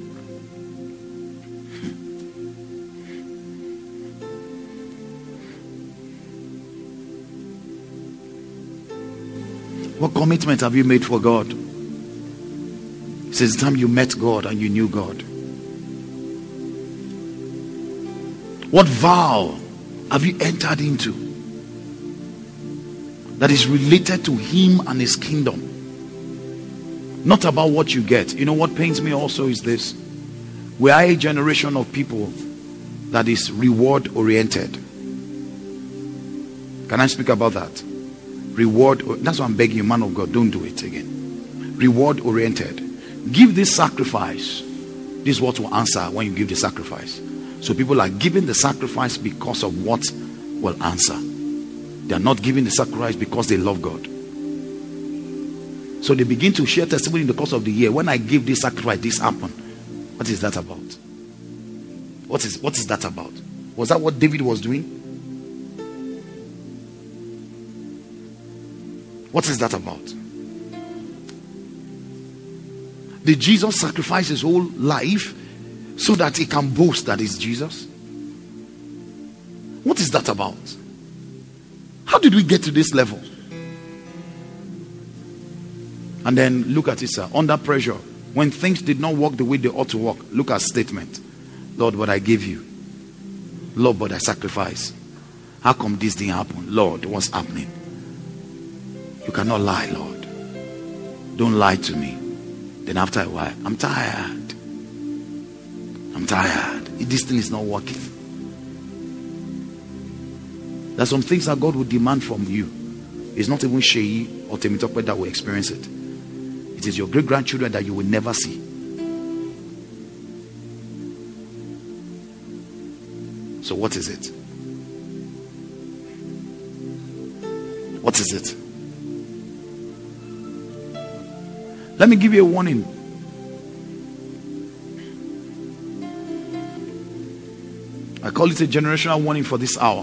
What commitment have you made for God since the time you met God and you knew God? What vow have you entered into that is related to him and his kingdom? Not about what you get. You know what pains me also is this. We are a generation of people that is reward oriented. Can I speak about that? Reward. That's why I'm begging you, man of God, don't do it again. Reward oriented. Give this sacrifice. This is what will answer when you give the sacrifice. So people are giving the sacrifice because of what will answer. They are not giving the sacrifice because they love God. So they begin to share testimony in the course of the year. When I give this sacrifice, this happened. What is that about? What is what is that about? Was that what David was doing? What is that about? Did Jesus sacrifice his whole life so that he can boast that he's Jesus? What is that about? How did we get to this level? And then look at it, sir. Under pressure, when things did not work the way they ought to work, look at statement. Lord, what I gave you. Lord, but I sacrifice. How come this didn't happen? Lord, what's happening? You cannot lie, Lord. Don't lie to me. Then after a while, I'm tired. I'm tired. This thing is not working. There's some things that God will demand from you. It's not even Sheyi or Temitope that will experience it. It is your great-grandchildren that you will never see. So what is it? What is it? Let me give you a warning. I call it a generational warning for this hour.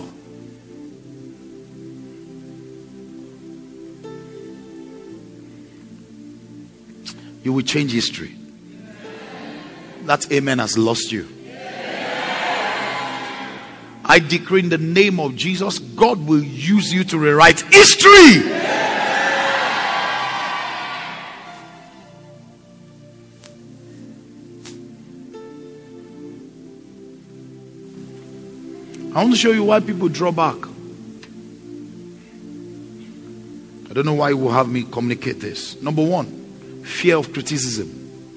You will change history. That amen has lost you. I decree in the name of Jesus, God will use you to rewrite history. I want to show you why people draw back. I don't know why you will have me communicate this. Number one, fear of criticism.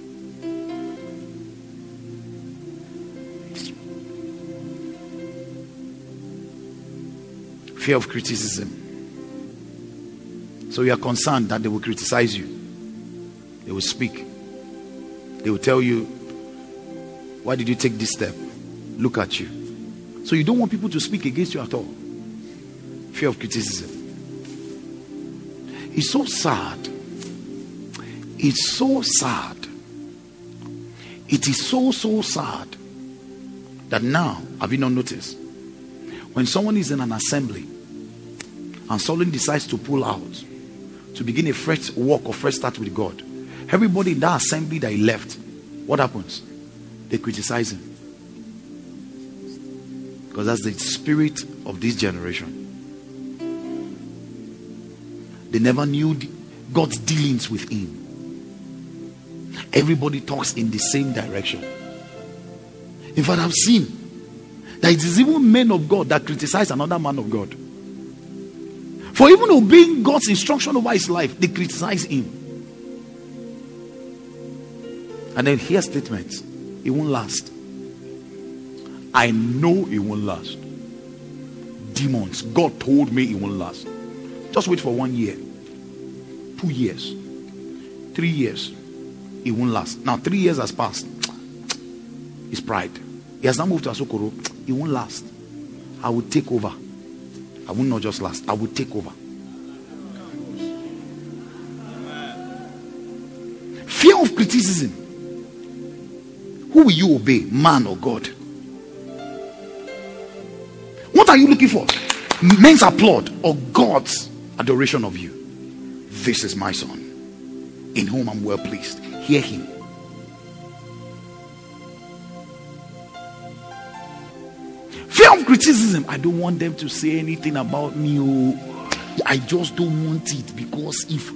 Fear of criticism. So you are concerned that they will criticize you. They will speak. They will tell you, why did you take this step? Look at you. So you don't want people to speak against you at all. Fear of criticism. It's so sad. It's so sad. It is so, so sad that now, have you not noticed? When someone is in an assembly and someone decides to pull out to begin a fresh walk or fresh start with God, everybody in that assembly that he left, what happens? They criticize him. Because that's the spirit of this generation. They never knew God's dealings with him. Everybody talks in the same direction. In fact, I've seen that it is even men of God that criticize another man of God. For even obeying God's instruction over his life, they criticize him. And then hear statements. It won't last. I know it won't last. Demons. God told me it won't last. Just wait for one year. Two years. Three years. It won't last. Now three years has passed. It's pride. He has now moved to Asokoro. It won't last. I will take over. I will not just last. I will take over. Fear of criticism. Who will you obey? Man or God? What are you looking for? Men's applaud or God's adoration of you? This is my son, in whom I'm well pleased. Hear him. Fear of criticism. I don't want them to say anything about me. Oh, I just don't want it, because if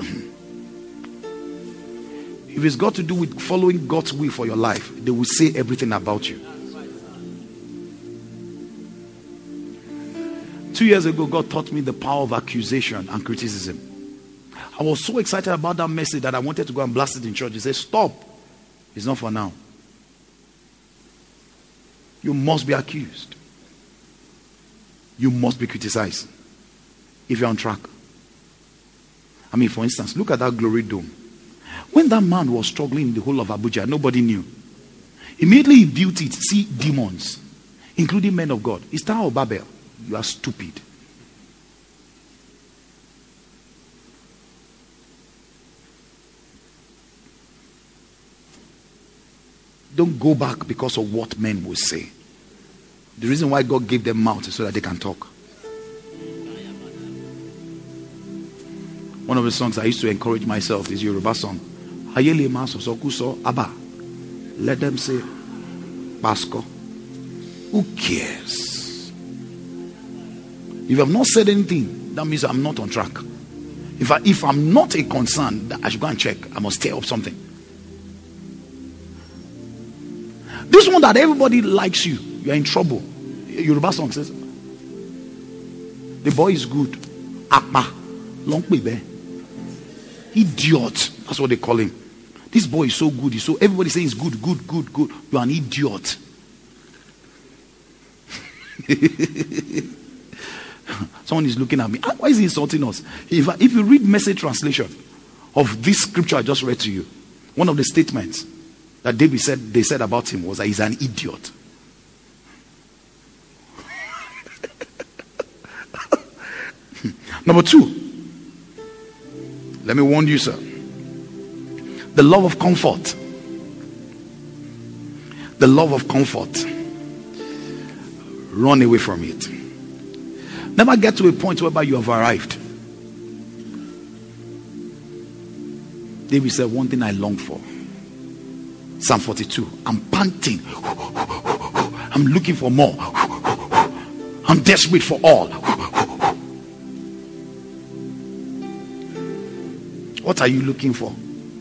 if it's got to do with following God's will for your life, they will say everything about you. Two years ago, God taught me the power of accusation and criticism. I was so excited about that message that I wanted to go and blast it in church. He said, stop. It's not for now. You must be accused. You must be criticized if you're on track. I mean, for instance, look at that glory dome. When that man was struggling in the whole of Abuja, nobody knew. Immediately he built it. See, demons, including men of God. It's Tower of Babel. You are stupid. Don't go back because of what men will say. The reason why God gave them mouth is so that they can talk. One of the songs I used to encourage myself is Yoruba song. Hayele maso sokuso Abba. Let them say Pasco. Who cares? If you have not said anything, that means I'm not on track. If, I, if I'm not a concern, I should go and check. I must stir up something. This one that everybody likes you, you're in trouble. Yoruba song says, the boy is good. Akpa. Long baby. Idiot. That's what they call him. This boy is so good. He's so everybody saying he's good, good, good, good. You're an idiot. Someone is looking at me. Why is he insulting us? If, I, if you read Message translation of this scripture I just read to you, one of the statements that David said they said about him was that he's an idiot. Number two, let me warn you, sir. The love of comfort. The love of comfort. Run away from it. Never get to a point whereby you have arrived. David said, one thing I long for. Psalm forty-two. I'm panting. I'm looking for more. I'm desperate for all. What are you looking for?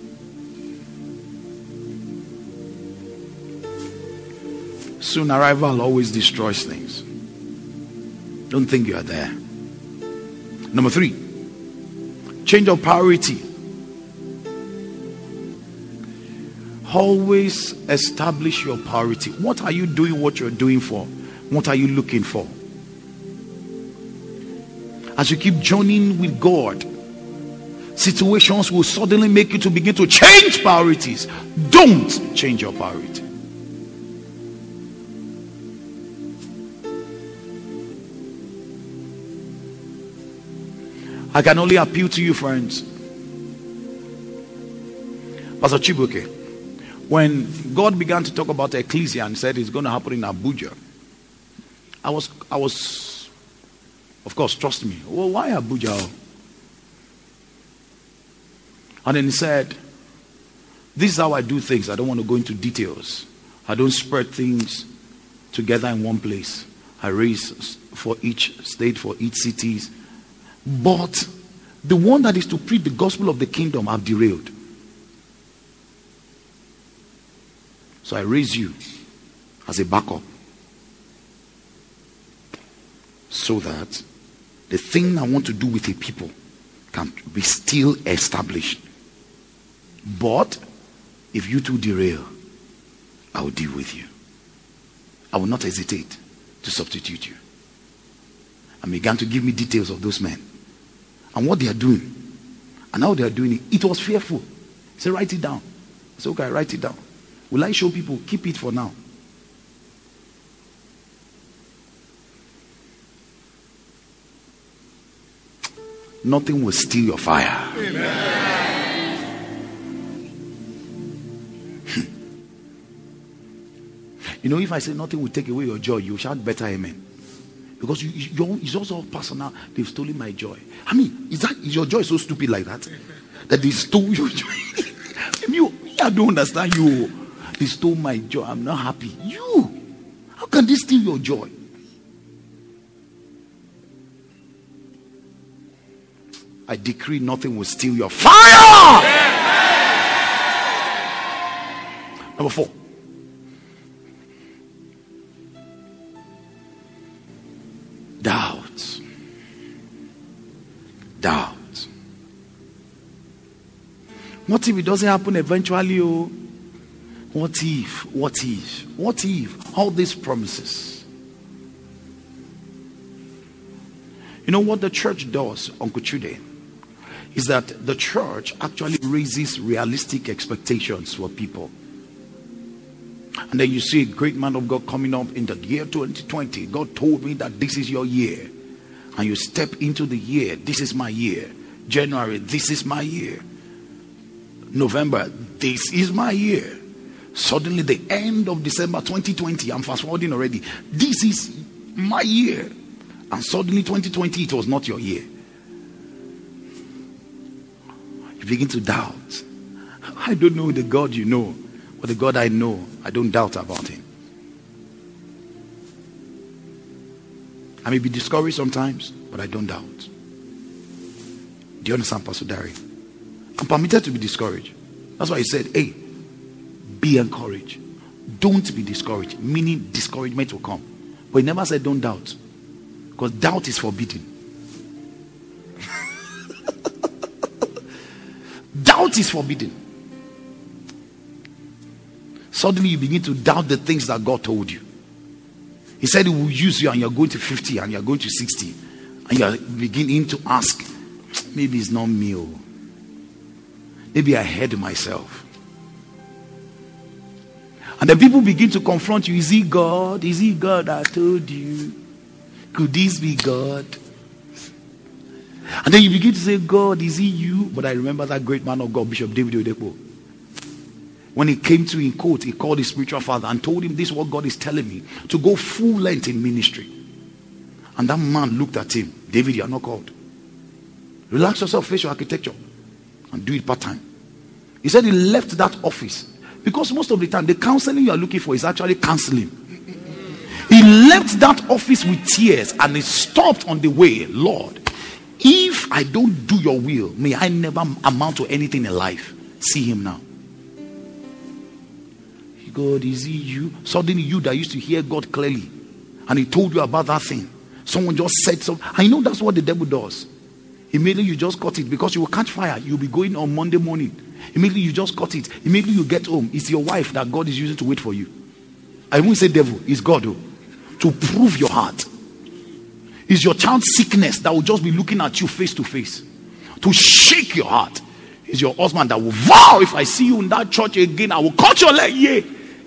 Soon arrival always destroys things. Don't think you are there. Number three, change of priority. Always establish your priority. What are you doing what you're doing for? What are you looking for? As you keep journeying with God, situations will suddenly make you to begin to change priorities. Don't change your priority. I can only appeal to you, friends. Pastor Chibuke, when God began to talk about the ecclesia and said it's going to happen in Abuja, I was, I was, of course, trust me. Well, why Abuja? And then he said, this is how I do things. I don't want to go into details. I don't spread things together in one place. I raise for each state, for each cities. But the one that is to preach the gospel of the kingdom have derailed. So I raise you as a backup, so that the thing I want to do with the people can be still established. But if you two derail, I will deal with you. I will not hesitate to substitute you. And began to give me details of those men and what they are doing and how they are doing it. It was fearful. He said, write it down. I said, okay, write it down. Will I show people? Keep it for now. Nothing will steal your fire. Amen. You know, if I say nothing will take away your joy, you shout better amen. Because you, you, it's also personal. They've stolen my joy. I mean, is that is your joy so stupid like that? That they stole your joy? you, I don't understand you. They stole my joy. I'm not happy. You, how can they steal your joy? I decree nothing will steal your fire. Number four. Doubt. Doubt. What if it doesn't happen eventually? Oh, what if? What if? What if? All these promises. You know what the church does, Uncle Chude, is that the church actually raises realistic expectations for people. And then you see a great man of God coming up in the year twenty twenty. God told me that this is your year. And you step into the year. This is my year. January, this is my year. November, this is my year. Suddenly the end of December twenty twenty, I'm fast forwarding already. This is my year. And suddenly twenty twenty, it was not your year. You begin to doubt. I don't know the God you know, but the God I know, I don't doubt about him. I may be discouraged sometimes, but I don't doubt. Do you understand, Pastor Dari? I'm permitted to be discouraged. That's why he said, hey, be encouraged. Don't be discouraged. Meaning discouragement will come. But he never said don't doubt. Because doubt is forbidden. Doubt is forbidden. Suddenly you begin to doubt the things that God told you. He said he will use you and you're going to fifty and you're going to sixty. And you're beginning to ask, maybe it's not me. Oh. Maybe I heard myself. And then people begin to confront you. Is he God? Is he God? I told you. Could this be God? And then you begin to say, God, is he you? But I remember that great man of God, Bishop David Oyedepo. When he came to in court, he called his spiritual father and told him, this is what God is telling me, to go full length in ministry. And that man looked at him. David, you are not called. Relax yourself, face your architecture and do it part-time. He said he left that office because most of the time the counseling you are looking for is actually counseling. He left that office with tears and he stopped on the way. Lord, if I don't do your will, may I never amount to anything in life. See him now. God, is he you? Suddenly you that used to hear God clearly and he told you about that thing, someone just said something. I know that's what the devil does. Immediately you just cut it because you will catch fire. You'll be going on Monday morning. Immediately you just cut it. Immediately you get home. It's your wife that God is using to wait for you. I won't say devil, it's God oh, to prove your heart. It's your child's sickness that will just be looking at you face to face to shake your heart. It's your husband that will vow, if I see you in that church again, I will cut your leg. Yeah.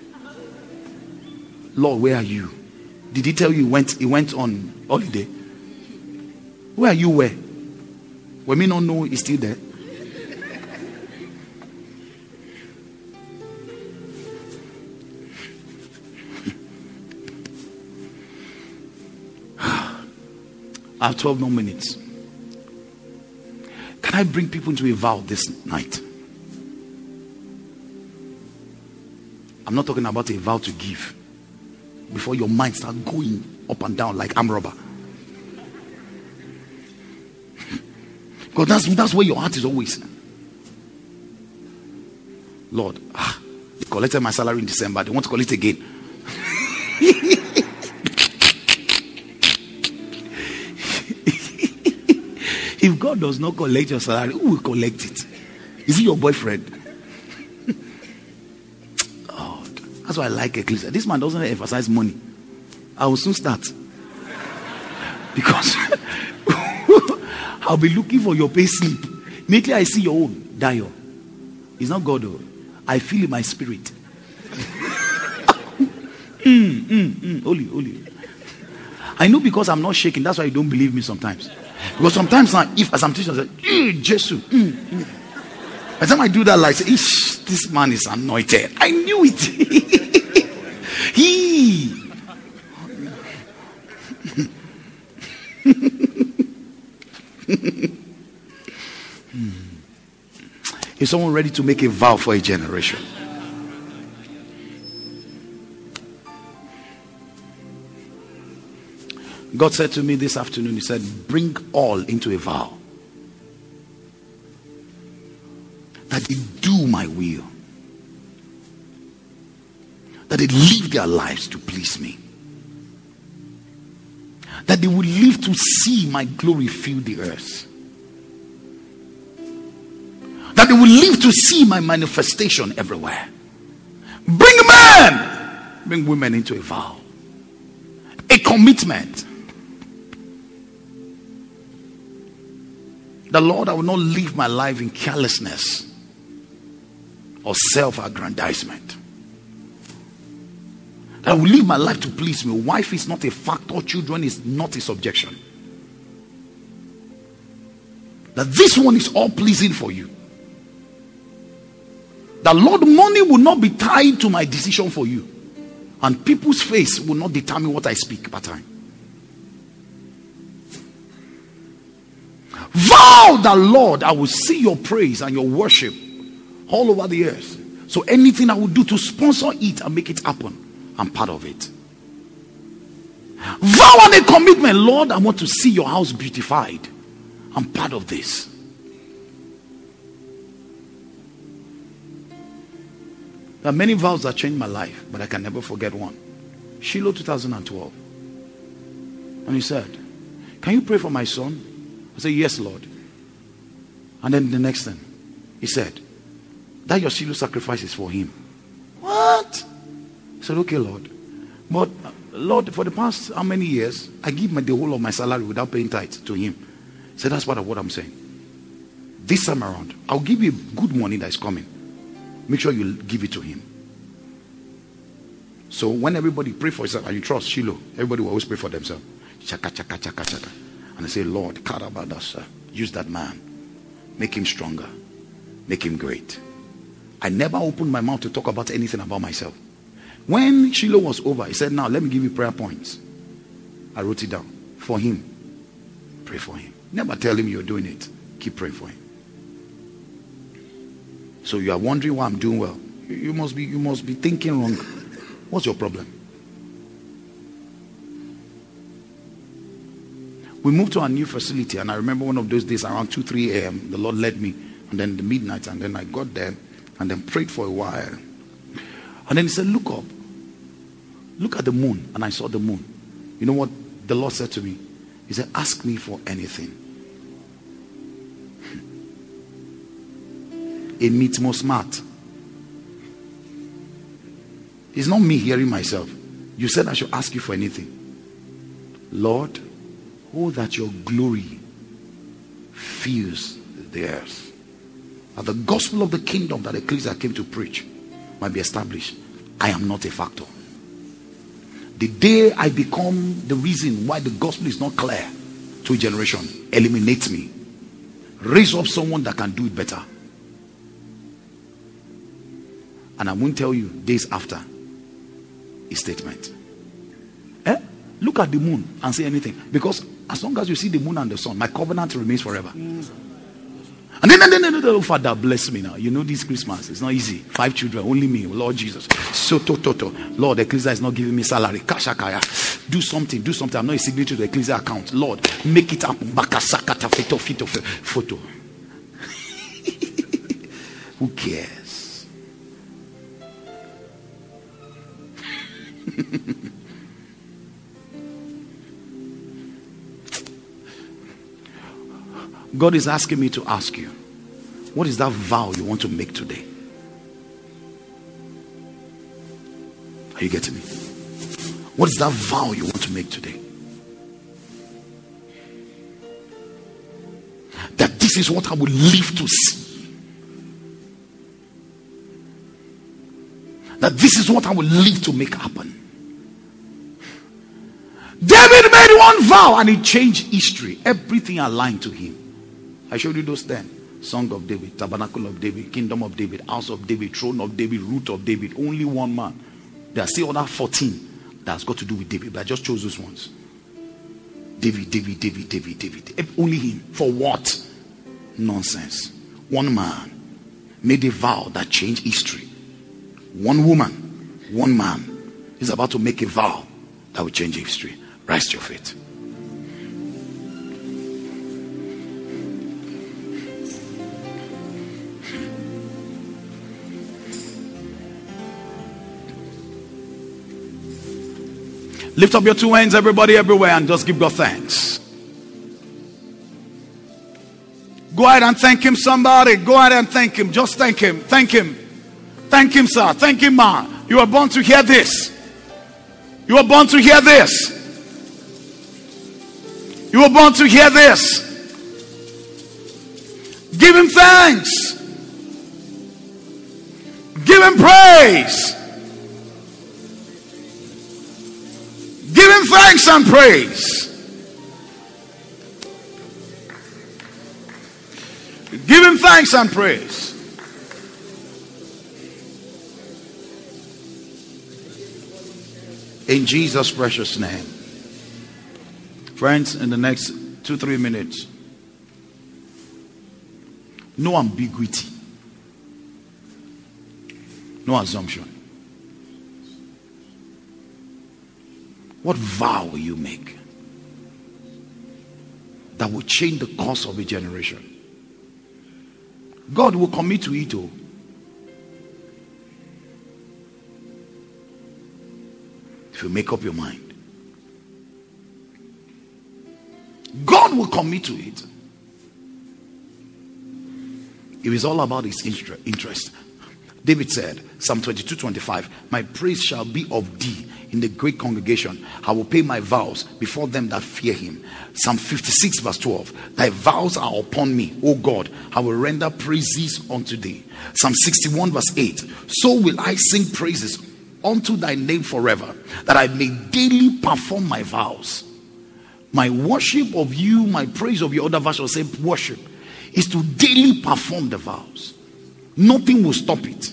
Lord, where are you? Did he tell you he went, he went on holiday? Where are you? Where? We may not know he's still there. I have twelve more minutes. Can I bring people into a vow this night? I'm not talking about a vow to give. Before your mind starts going up and down like arm robber. Because that's, that's where your heart is always. Lord, ah, they collected my salary in December. They want to collect it again. If God does not collect your salary, who will collect it? Is it your boyfriend? Oh, that's why I like Ecclesia. This man doesn't emphasize money. I will soon start. Because I'll be looking for your pay slip. Immediately I see your own. Dio. It's not God though. I feel in my spirit. mm, mm, mm. Holy, holy. I know because I'm not shaking. That's why you don't believe me sometimes. Because sometimes now, if as I'm teaching, I say, mm, Jesus. Mm, mm. By the time I do that, like, Ish, this man is anointed. I knew it. He. Is someone ready to make a vow for a generation? God said to me this afternoon, he said, bring all into a vow. That they do my will. That they live their lives to please me. That they will live to see my glory fill the earth. That they will live to see my manifestation everywhere. Bring men, bring women into a vow, a commitment. The Lord, I will not live my life in carelessness or self-aggrandizement. I will live my life to please me. Wife is not a factor. Children is not a subjection. That this one is all pleasing for you. That Lord, money will not be tied to my decision for you. And people's face will not determine what I speak per time. Vow that, Lord, I will see your praise and your worship all over the earth. So anything I will do to sponsor it and make it happen, I'm part of it. Vow on a commitment. Lord, I want to see your house beautified. I'm part of this. There are many vows that changed my life, but I can never forget one. Shiloh two thousand twelve. And he said, can you pray for my son? I said, yes, Lord. And then the next thing, he said, that your Shiloh sacrifice is for him. What? I said, okay, Lord. But Lord, for the past how many years, I give my, the whole of my salary without paying tithe to him. He said, that's part of what I'm saying. This time around, I'll give you good money that is coming. Make sure you give it to him. So when everybody pray for himself, and you trust Shiloh, everybody will always pray for themselves. Chaka, chaka, chaka, chaka. And I say, Lord, Karabadasa, use that man. Make him stronger. Make him great. I never opened my mouth to talk about anything about myself. When Shiloh was over, he said, now let me give you prayer points. I wrote it down. For him. Pray for him. Never tell him you're doing it. Keep praying for him. So you are wondering why I'm doing well. You must be, you must be thinking wrong. What's your problem? We moved to a new facility, and I remember one of those days around two, three a m the Lord led me, and then the midnight, and then I got there and then prayed for a while. And then he said, look up. Look at the moon. And I saw the moon. You know what the Lord said to me? He said, ask me for anything. A meet more smart. It's not me hearing myself. You said I should ask you for anything. Lord, oh, that your glory fills the earth. That the gospel of the kingdom that Ecclesia came to preach might be established. I am not a factor. The day I become the reason why the gospel is not clear to a generation, eliminate me. Raise up someone that can do it better. And I won't tell you days after a statement. Eh? Look at the moon and say anything. Because as long as you see the moon and the sun, my covenant remains forever. Mm. And then, then, then, then, then, Father, bless me now. You know, this Christmas, it's not easy. Five children, only me, Lord Jesus. So, to, to, to. Lord, the Ecclesia is not giving me salary. Kashakaya. Do something, do something. I'm not a signatory to the Ecclesia account. Lord, make it happen. Bakasakata, fito, fito, photo. Who cares? God is asking me to ask you, what is that vow you want to make today? Are you getting me? What is that vow you want to make today? That this is what I will live to see. That this is what I will live to make happen. David made one vow and it changed history. Everything aligned to him. I showed you those ten. Song of David, Tabernacle of David, Kingdom of David, House of David, Throne of David, Root of David. Only one man. There are still other fourteen that's got to do with David, but I just chose those ones. David, David, David, David, David. Only him. For what? Nonsense. One man made a vow that changed history. One woman, one man is about to make a vow that will change history. Rise to your feet. Lift up your two hands, everybody, everywhere, and just give God thanks. Go ahead and thank him, somebody. Go ahead and thank him. Just thank him. Thank him. Thank him, sir. Thank him, ma. You are born to hear this. You are born to hear this. You were born to hear this. Give him thanks. Give him praise. Give him thanks and praise. Give him thanks and praise. In Jesus' precious name. Friends, in the next two, three minutes, no ambiguity, no assumption. What vow will you make that will change the course of a generation? God will commit to it all. If you make up your mind, God will commit to it. It is all about his interest. David said, Psalm twenty-two twenty-five, my praise shall be of thee in the great congregation. I will pay my vows before them that fear him. Psalm fifty-six verse twelve, thy vows are upon me, O God. I will render praises unto thee. Psalm sixty-one verse eight, so will I sing praises unto thy name forever, that I may daily perform my vows. My worship of you, my praise of your other version say worship, is to daily perform the vows. Nothing will stop it.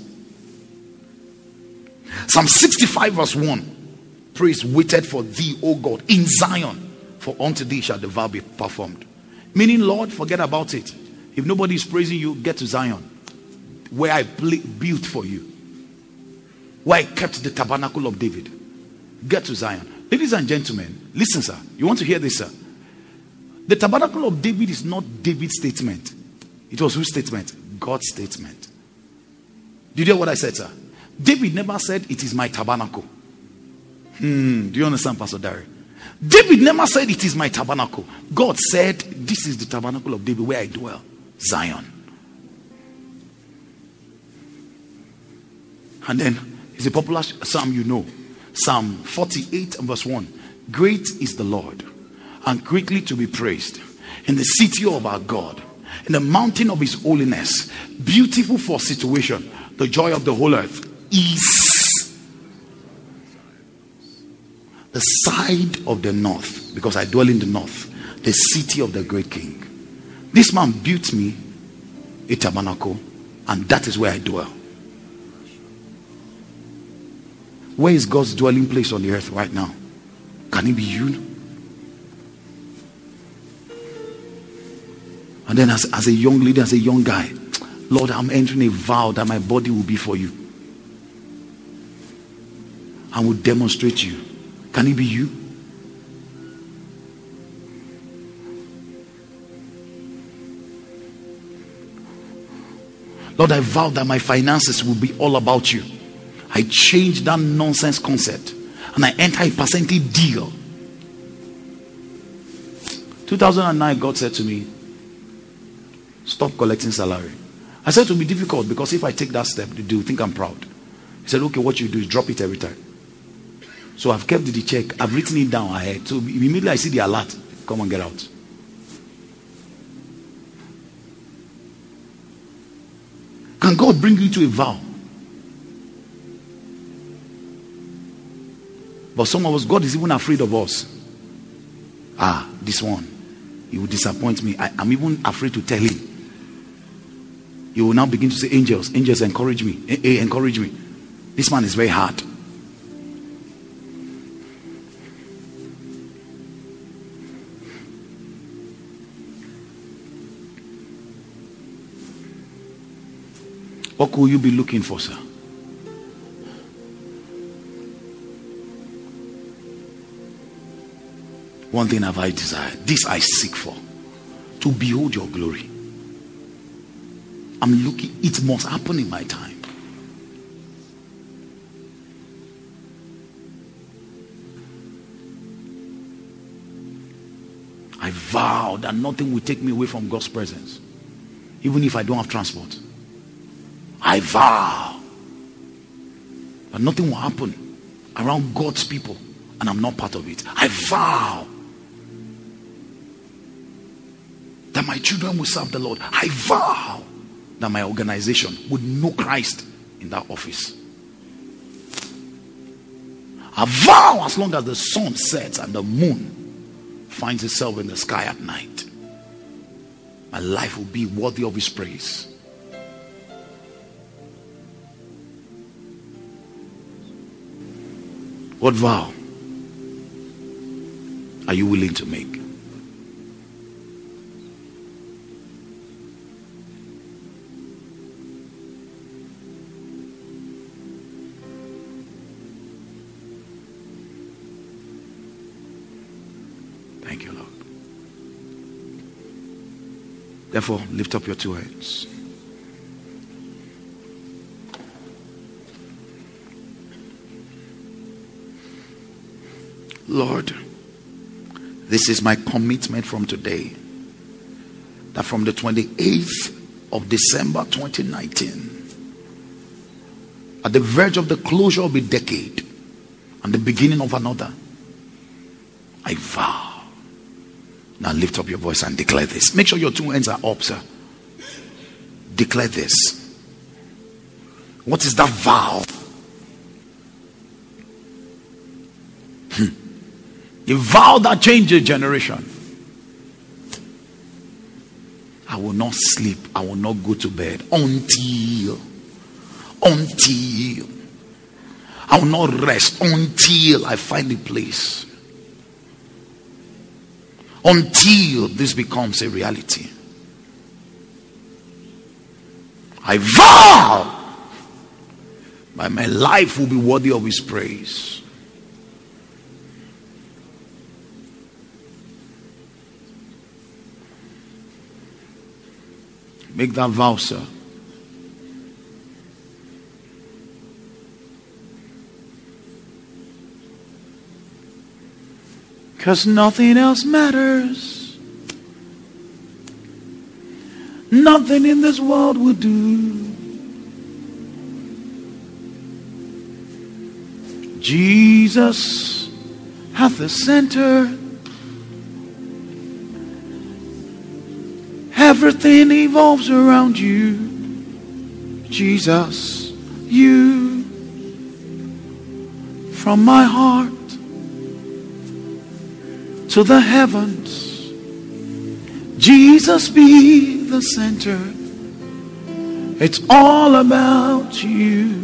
Psalm sixty-five verse one, praise waited for thee, O God, in Zion, for unto thee shall the vow be performed. Meaning, Lord, forget about it. If nobody is praising you, get to Zion, where I built for you, where I kept the tabernacle of David. Get to Zion. Ladies and gentlemen, listen, sir. You want to hear this, sir? The tabernacle of David is not David's statement. It was whose statement? God's statement. Did you hear what I said, sir? David never said, it is my tabernacle. Hmm, do you understand, Pastor Dari? David never said, it is my tabernacle. God said, this is the tabernacle of David where I dwell. Zion. And then, it's a popular psalm you know. Psalm forty-eight and verse one. Great is the Lord, and greatly to be praised in the city of our God, in the mountain of his holiness. Beautiful for situation. The joy of the whole earth is the side of the north, because I dwell in the north, the city of the great king. This man built me a tabernacle, and that is where I dwell. Where is God's dwelling place on the earth right now? Can it be you? And then as, as a young lady, as a young guy, Lord, I'm entering a vow that my body will be for you. I will demonstrate you. Can it be you? Lord, I vow that my finances will be all about you. I changed that nonsense concept and I enter a percentage deal. two thousand nine, God said to me, stop collecting salary. I said it will be difficult because if I take that step, they will think I'm proud. He said, okay, what you do is drop it every time. So I've kept the check. I've written it down ahead. So immediately I see the alert, come and get out. Can God bring you to a vow? But some of us, God is even afraid of us. Ah, this one, he will disappoint me. I, I'm even afraid to tell him. He will now begin to say, angels, angels, encourage me. Eh, eh, encourage me. This man is very hard. What could you be looking for, sir? One thing have I desired, this I seek for, to behold your glory. I'm looking, it must happen in my time. I vow that nothing will take me away from God's presence. even if I don't have transport. I vow that nothing will happen around God's people and I'm not part of it. I vow that my children will serve the Lord. I vow that my organization would know Christ in that office. I vow, as long as the sun sets and the moon finds itself in the sky at night, my life will be worthy of his praise. What vow are you willing to make? Thank you, Lord. Therefore, lift up your two hands. Lord, this is my commitment from today, that from the twenty-eighth of December twenty nineteen, at the verge of the closure of a decade and the beginning of another, I vow. Now lift up your voice and declare this. Make sure your two hands are up, sir. Declare this. What is that vow? Hmm. The vow that changed a generation. I will not sleep. I will not go to bed until, until, I will not rest until I find a place. Until this becomes a reality. I vow that my life will be worthy of his praise. Make that vow, sir. Because nothing else matters. Nothing in this world will do. Jesus at the center. Everything evolves around you. Jesus, you. From my heart to the heavens, Jesus be the center. It's all about you.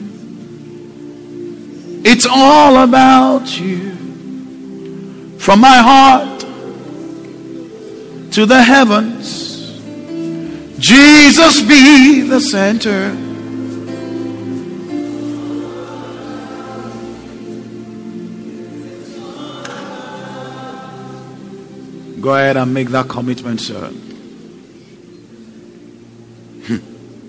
It's all about you. From my heart to the heavens, Jesus be the center. Go ahead and make that commitment, sir. Hmm.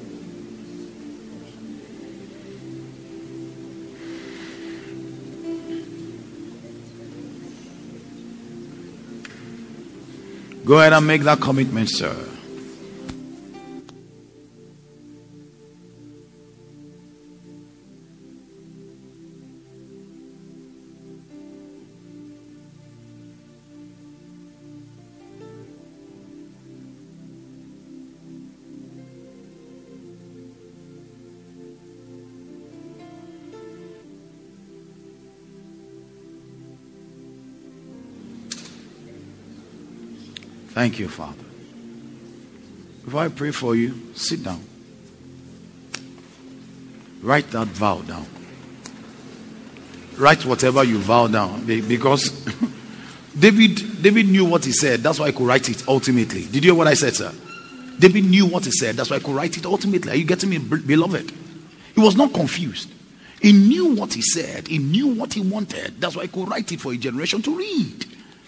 Go ahead and make that commitment, sir. Thank you, Father. Before I pray for you, sit down. Write that vow down. Write whatever you vow down. Because David, David knew what he said. That's why I could write it ultimately. Did you hear what I said, sir? David knew what he said. That's why I could write it ultimately. Are you getting me, beloved? He was not confused. He knew what he said. He knew what he wanted. That's why I could write it for a generation to read.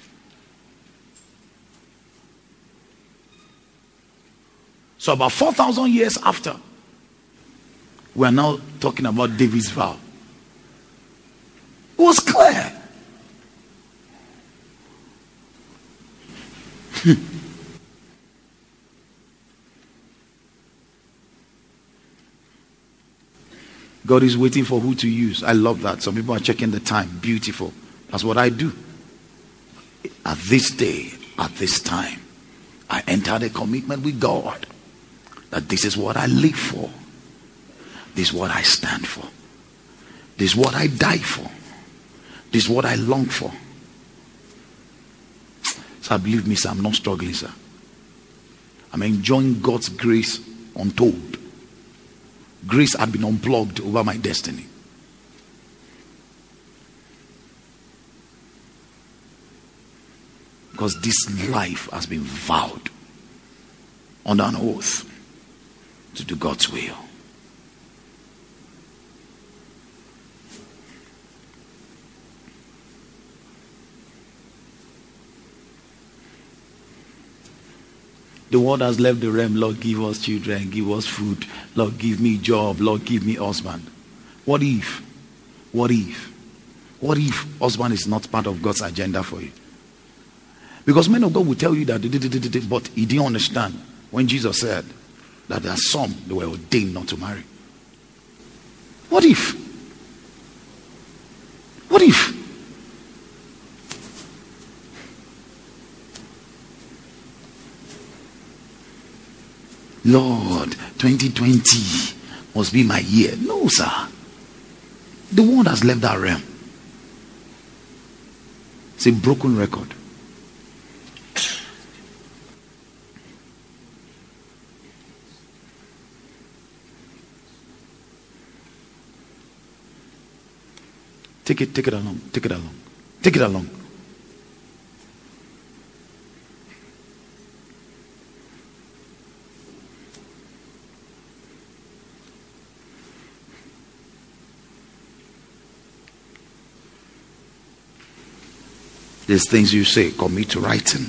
So about four thousand years after, we are now talking about David's vow. It was clear. God is waiting for who to use. I love that. Some people are checking the time. Beautiful. That's what I do. At this day, at this time, I entered a commitment with God that this is what I live for. This is what I stand for. This is what I die for. This is what I long for. So believe me, sir, I'm not struggling, sir. I'm enjoying God's grace untold. Grace had been unplugged over my destiny. Because this life has been vowed under an oath to do God's will. The world has left the realm. Lord, give us children, give us food. Lord, give me job. Lord, give me husband. What if? What if? What if husband is not part of God's agenda for you? Because men of God will tell you that, but he didn't understand when Jesus said that there are some that were ordained not to marry. What if? What if? Lord, twenty twenty must be my year. No, sir. The world has left that realm. It's a broken record. Take it, take it along, take it along, take it along. There's things you say, commit to writing.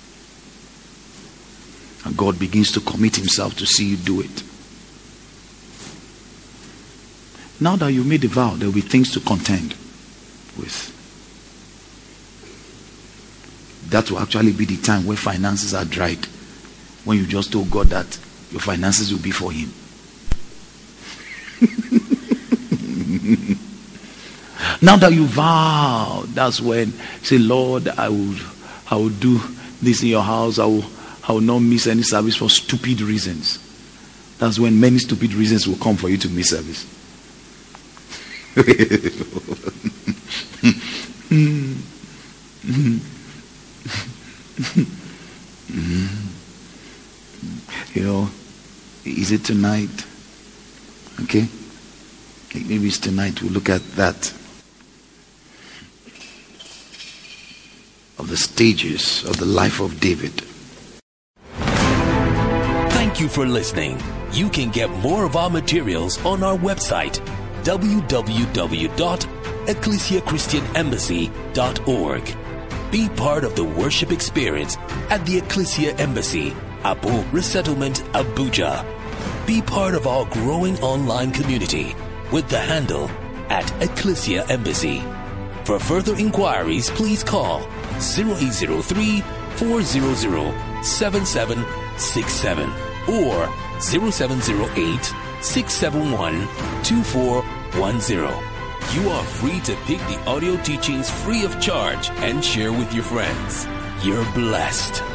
And God begins to commit himself to see you do it. Now that you made the vow, there will be things to contend with. That will actually be the time where finances are dried. When you just told God that your finances will be for him. Now that you vow, that's when say, Lord, I will, I will do this in your house. I will, I will not miss any service for stupid reasons. That's when many stupid reasons will come for you to miss service. You know, is it tonight? Okay, maybe it's tonight. We'll look at that. Of the stages of the life of David. Thank you for listening. You can get more of our materials on our website, w w w dot ecclesia christian embassy dot org. Be part of the worship experience at the Ecclesia Embassy, Abu Resettlement, Abuja. Be part of our growing online community with the handle at Ecclesia Embassy. For further inquiries, please call zero eight zero three, four zero zero, seven seven six seven or zero seven zero eight, six seven one, two four one zero. You are free to pick the audio teachings free of charge and share with your friends. You're blessed.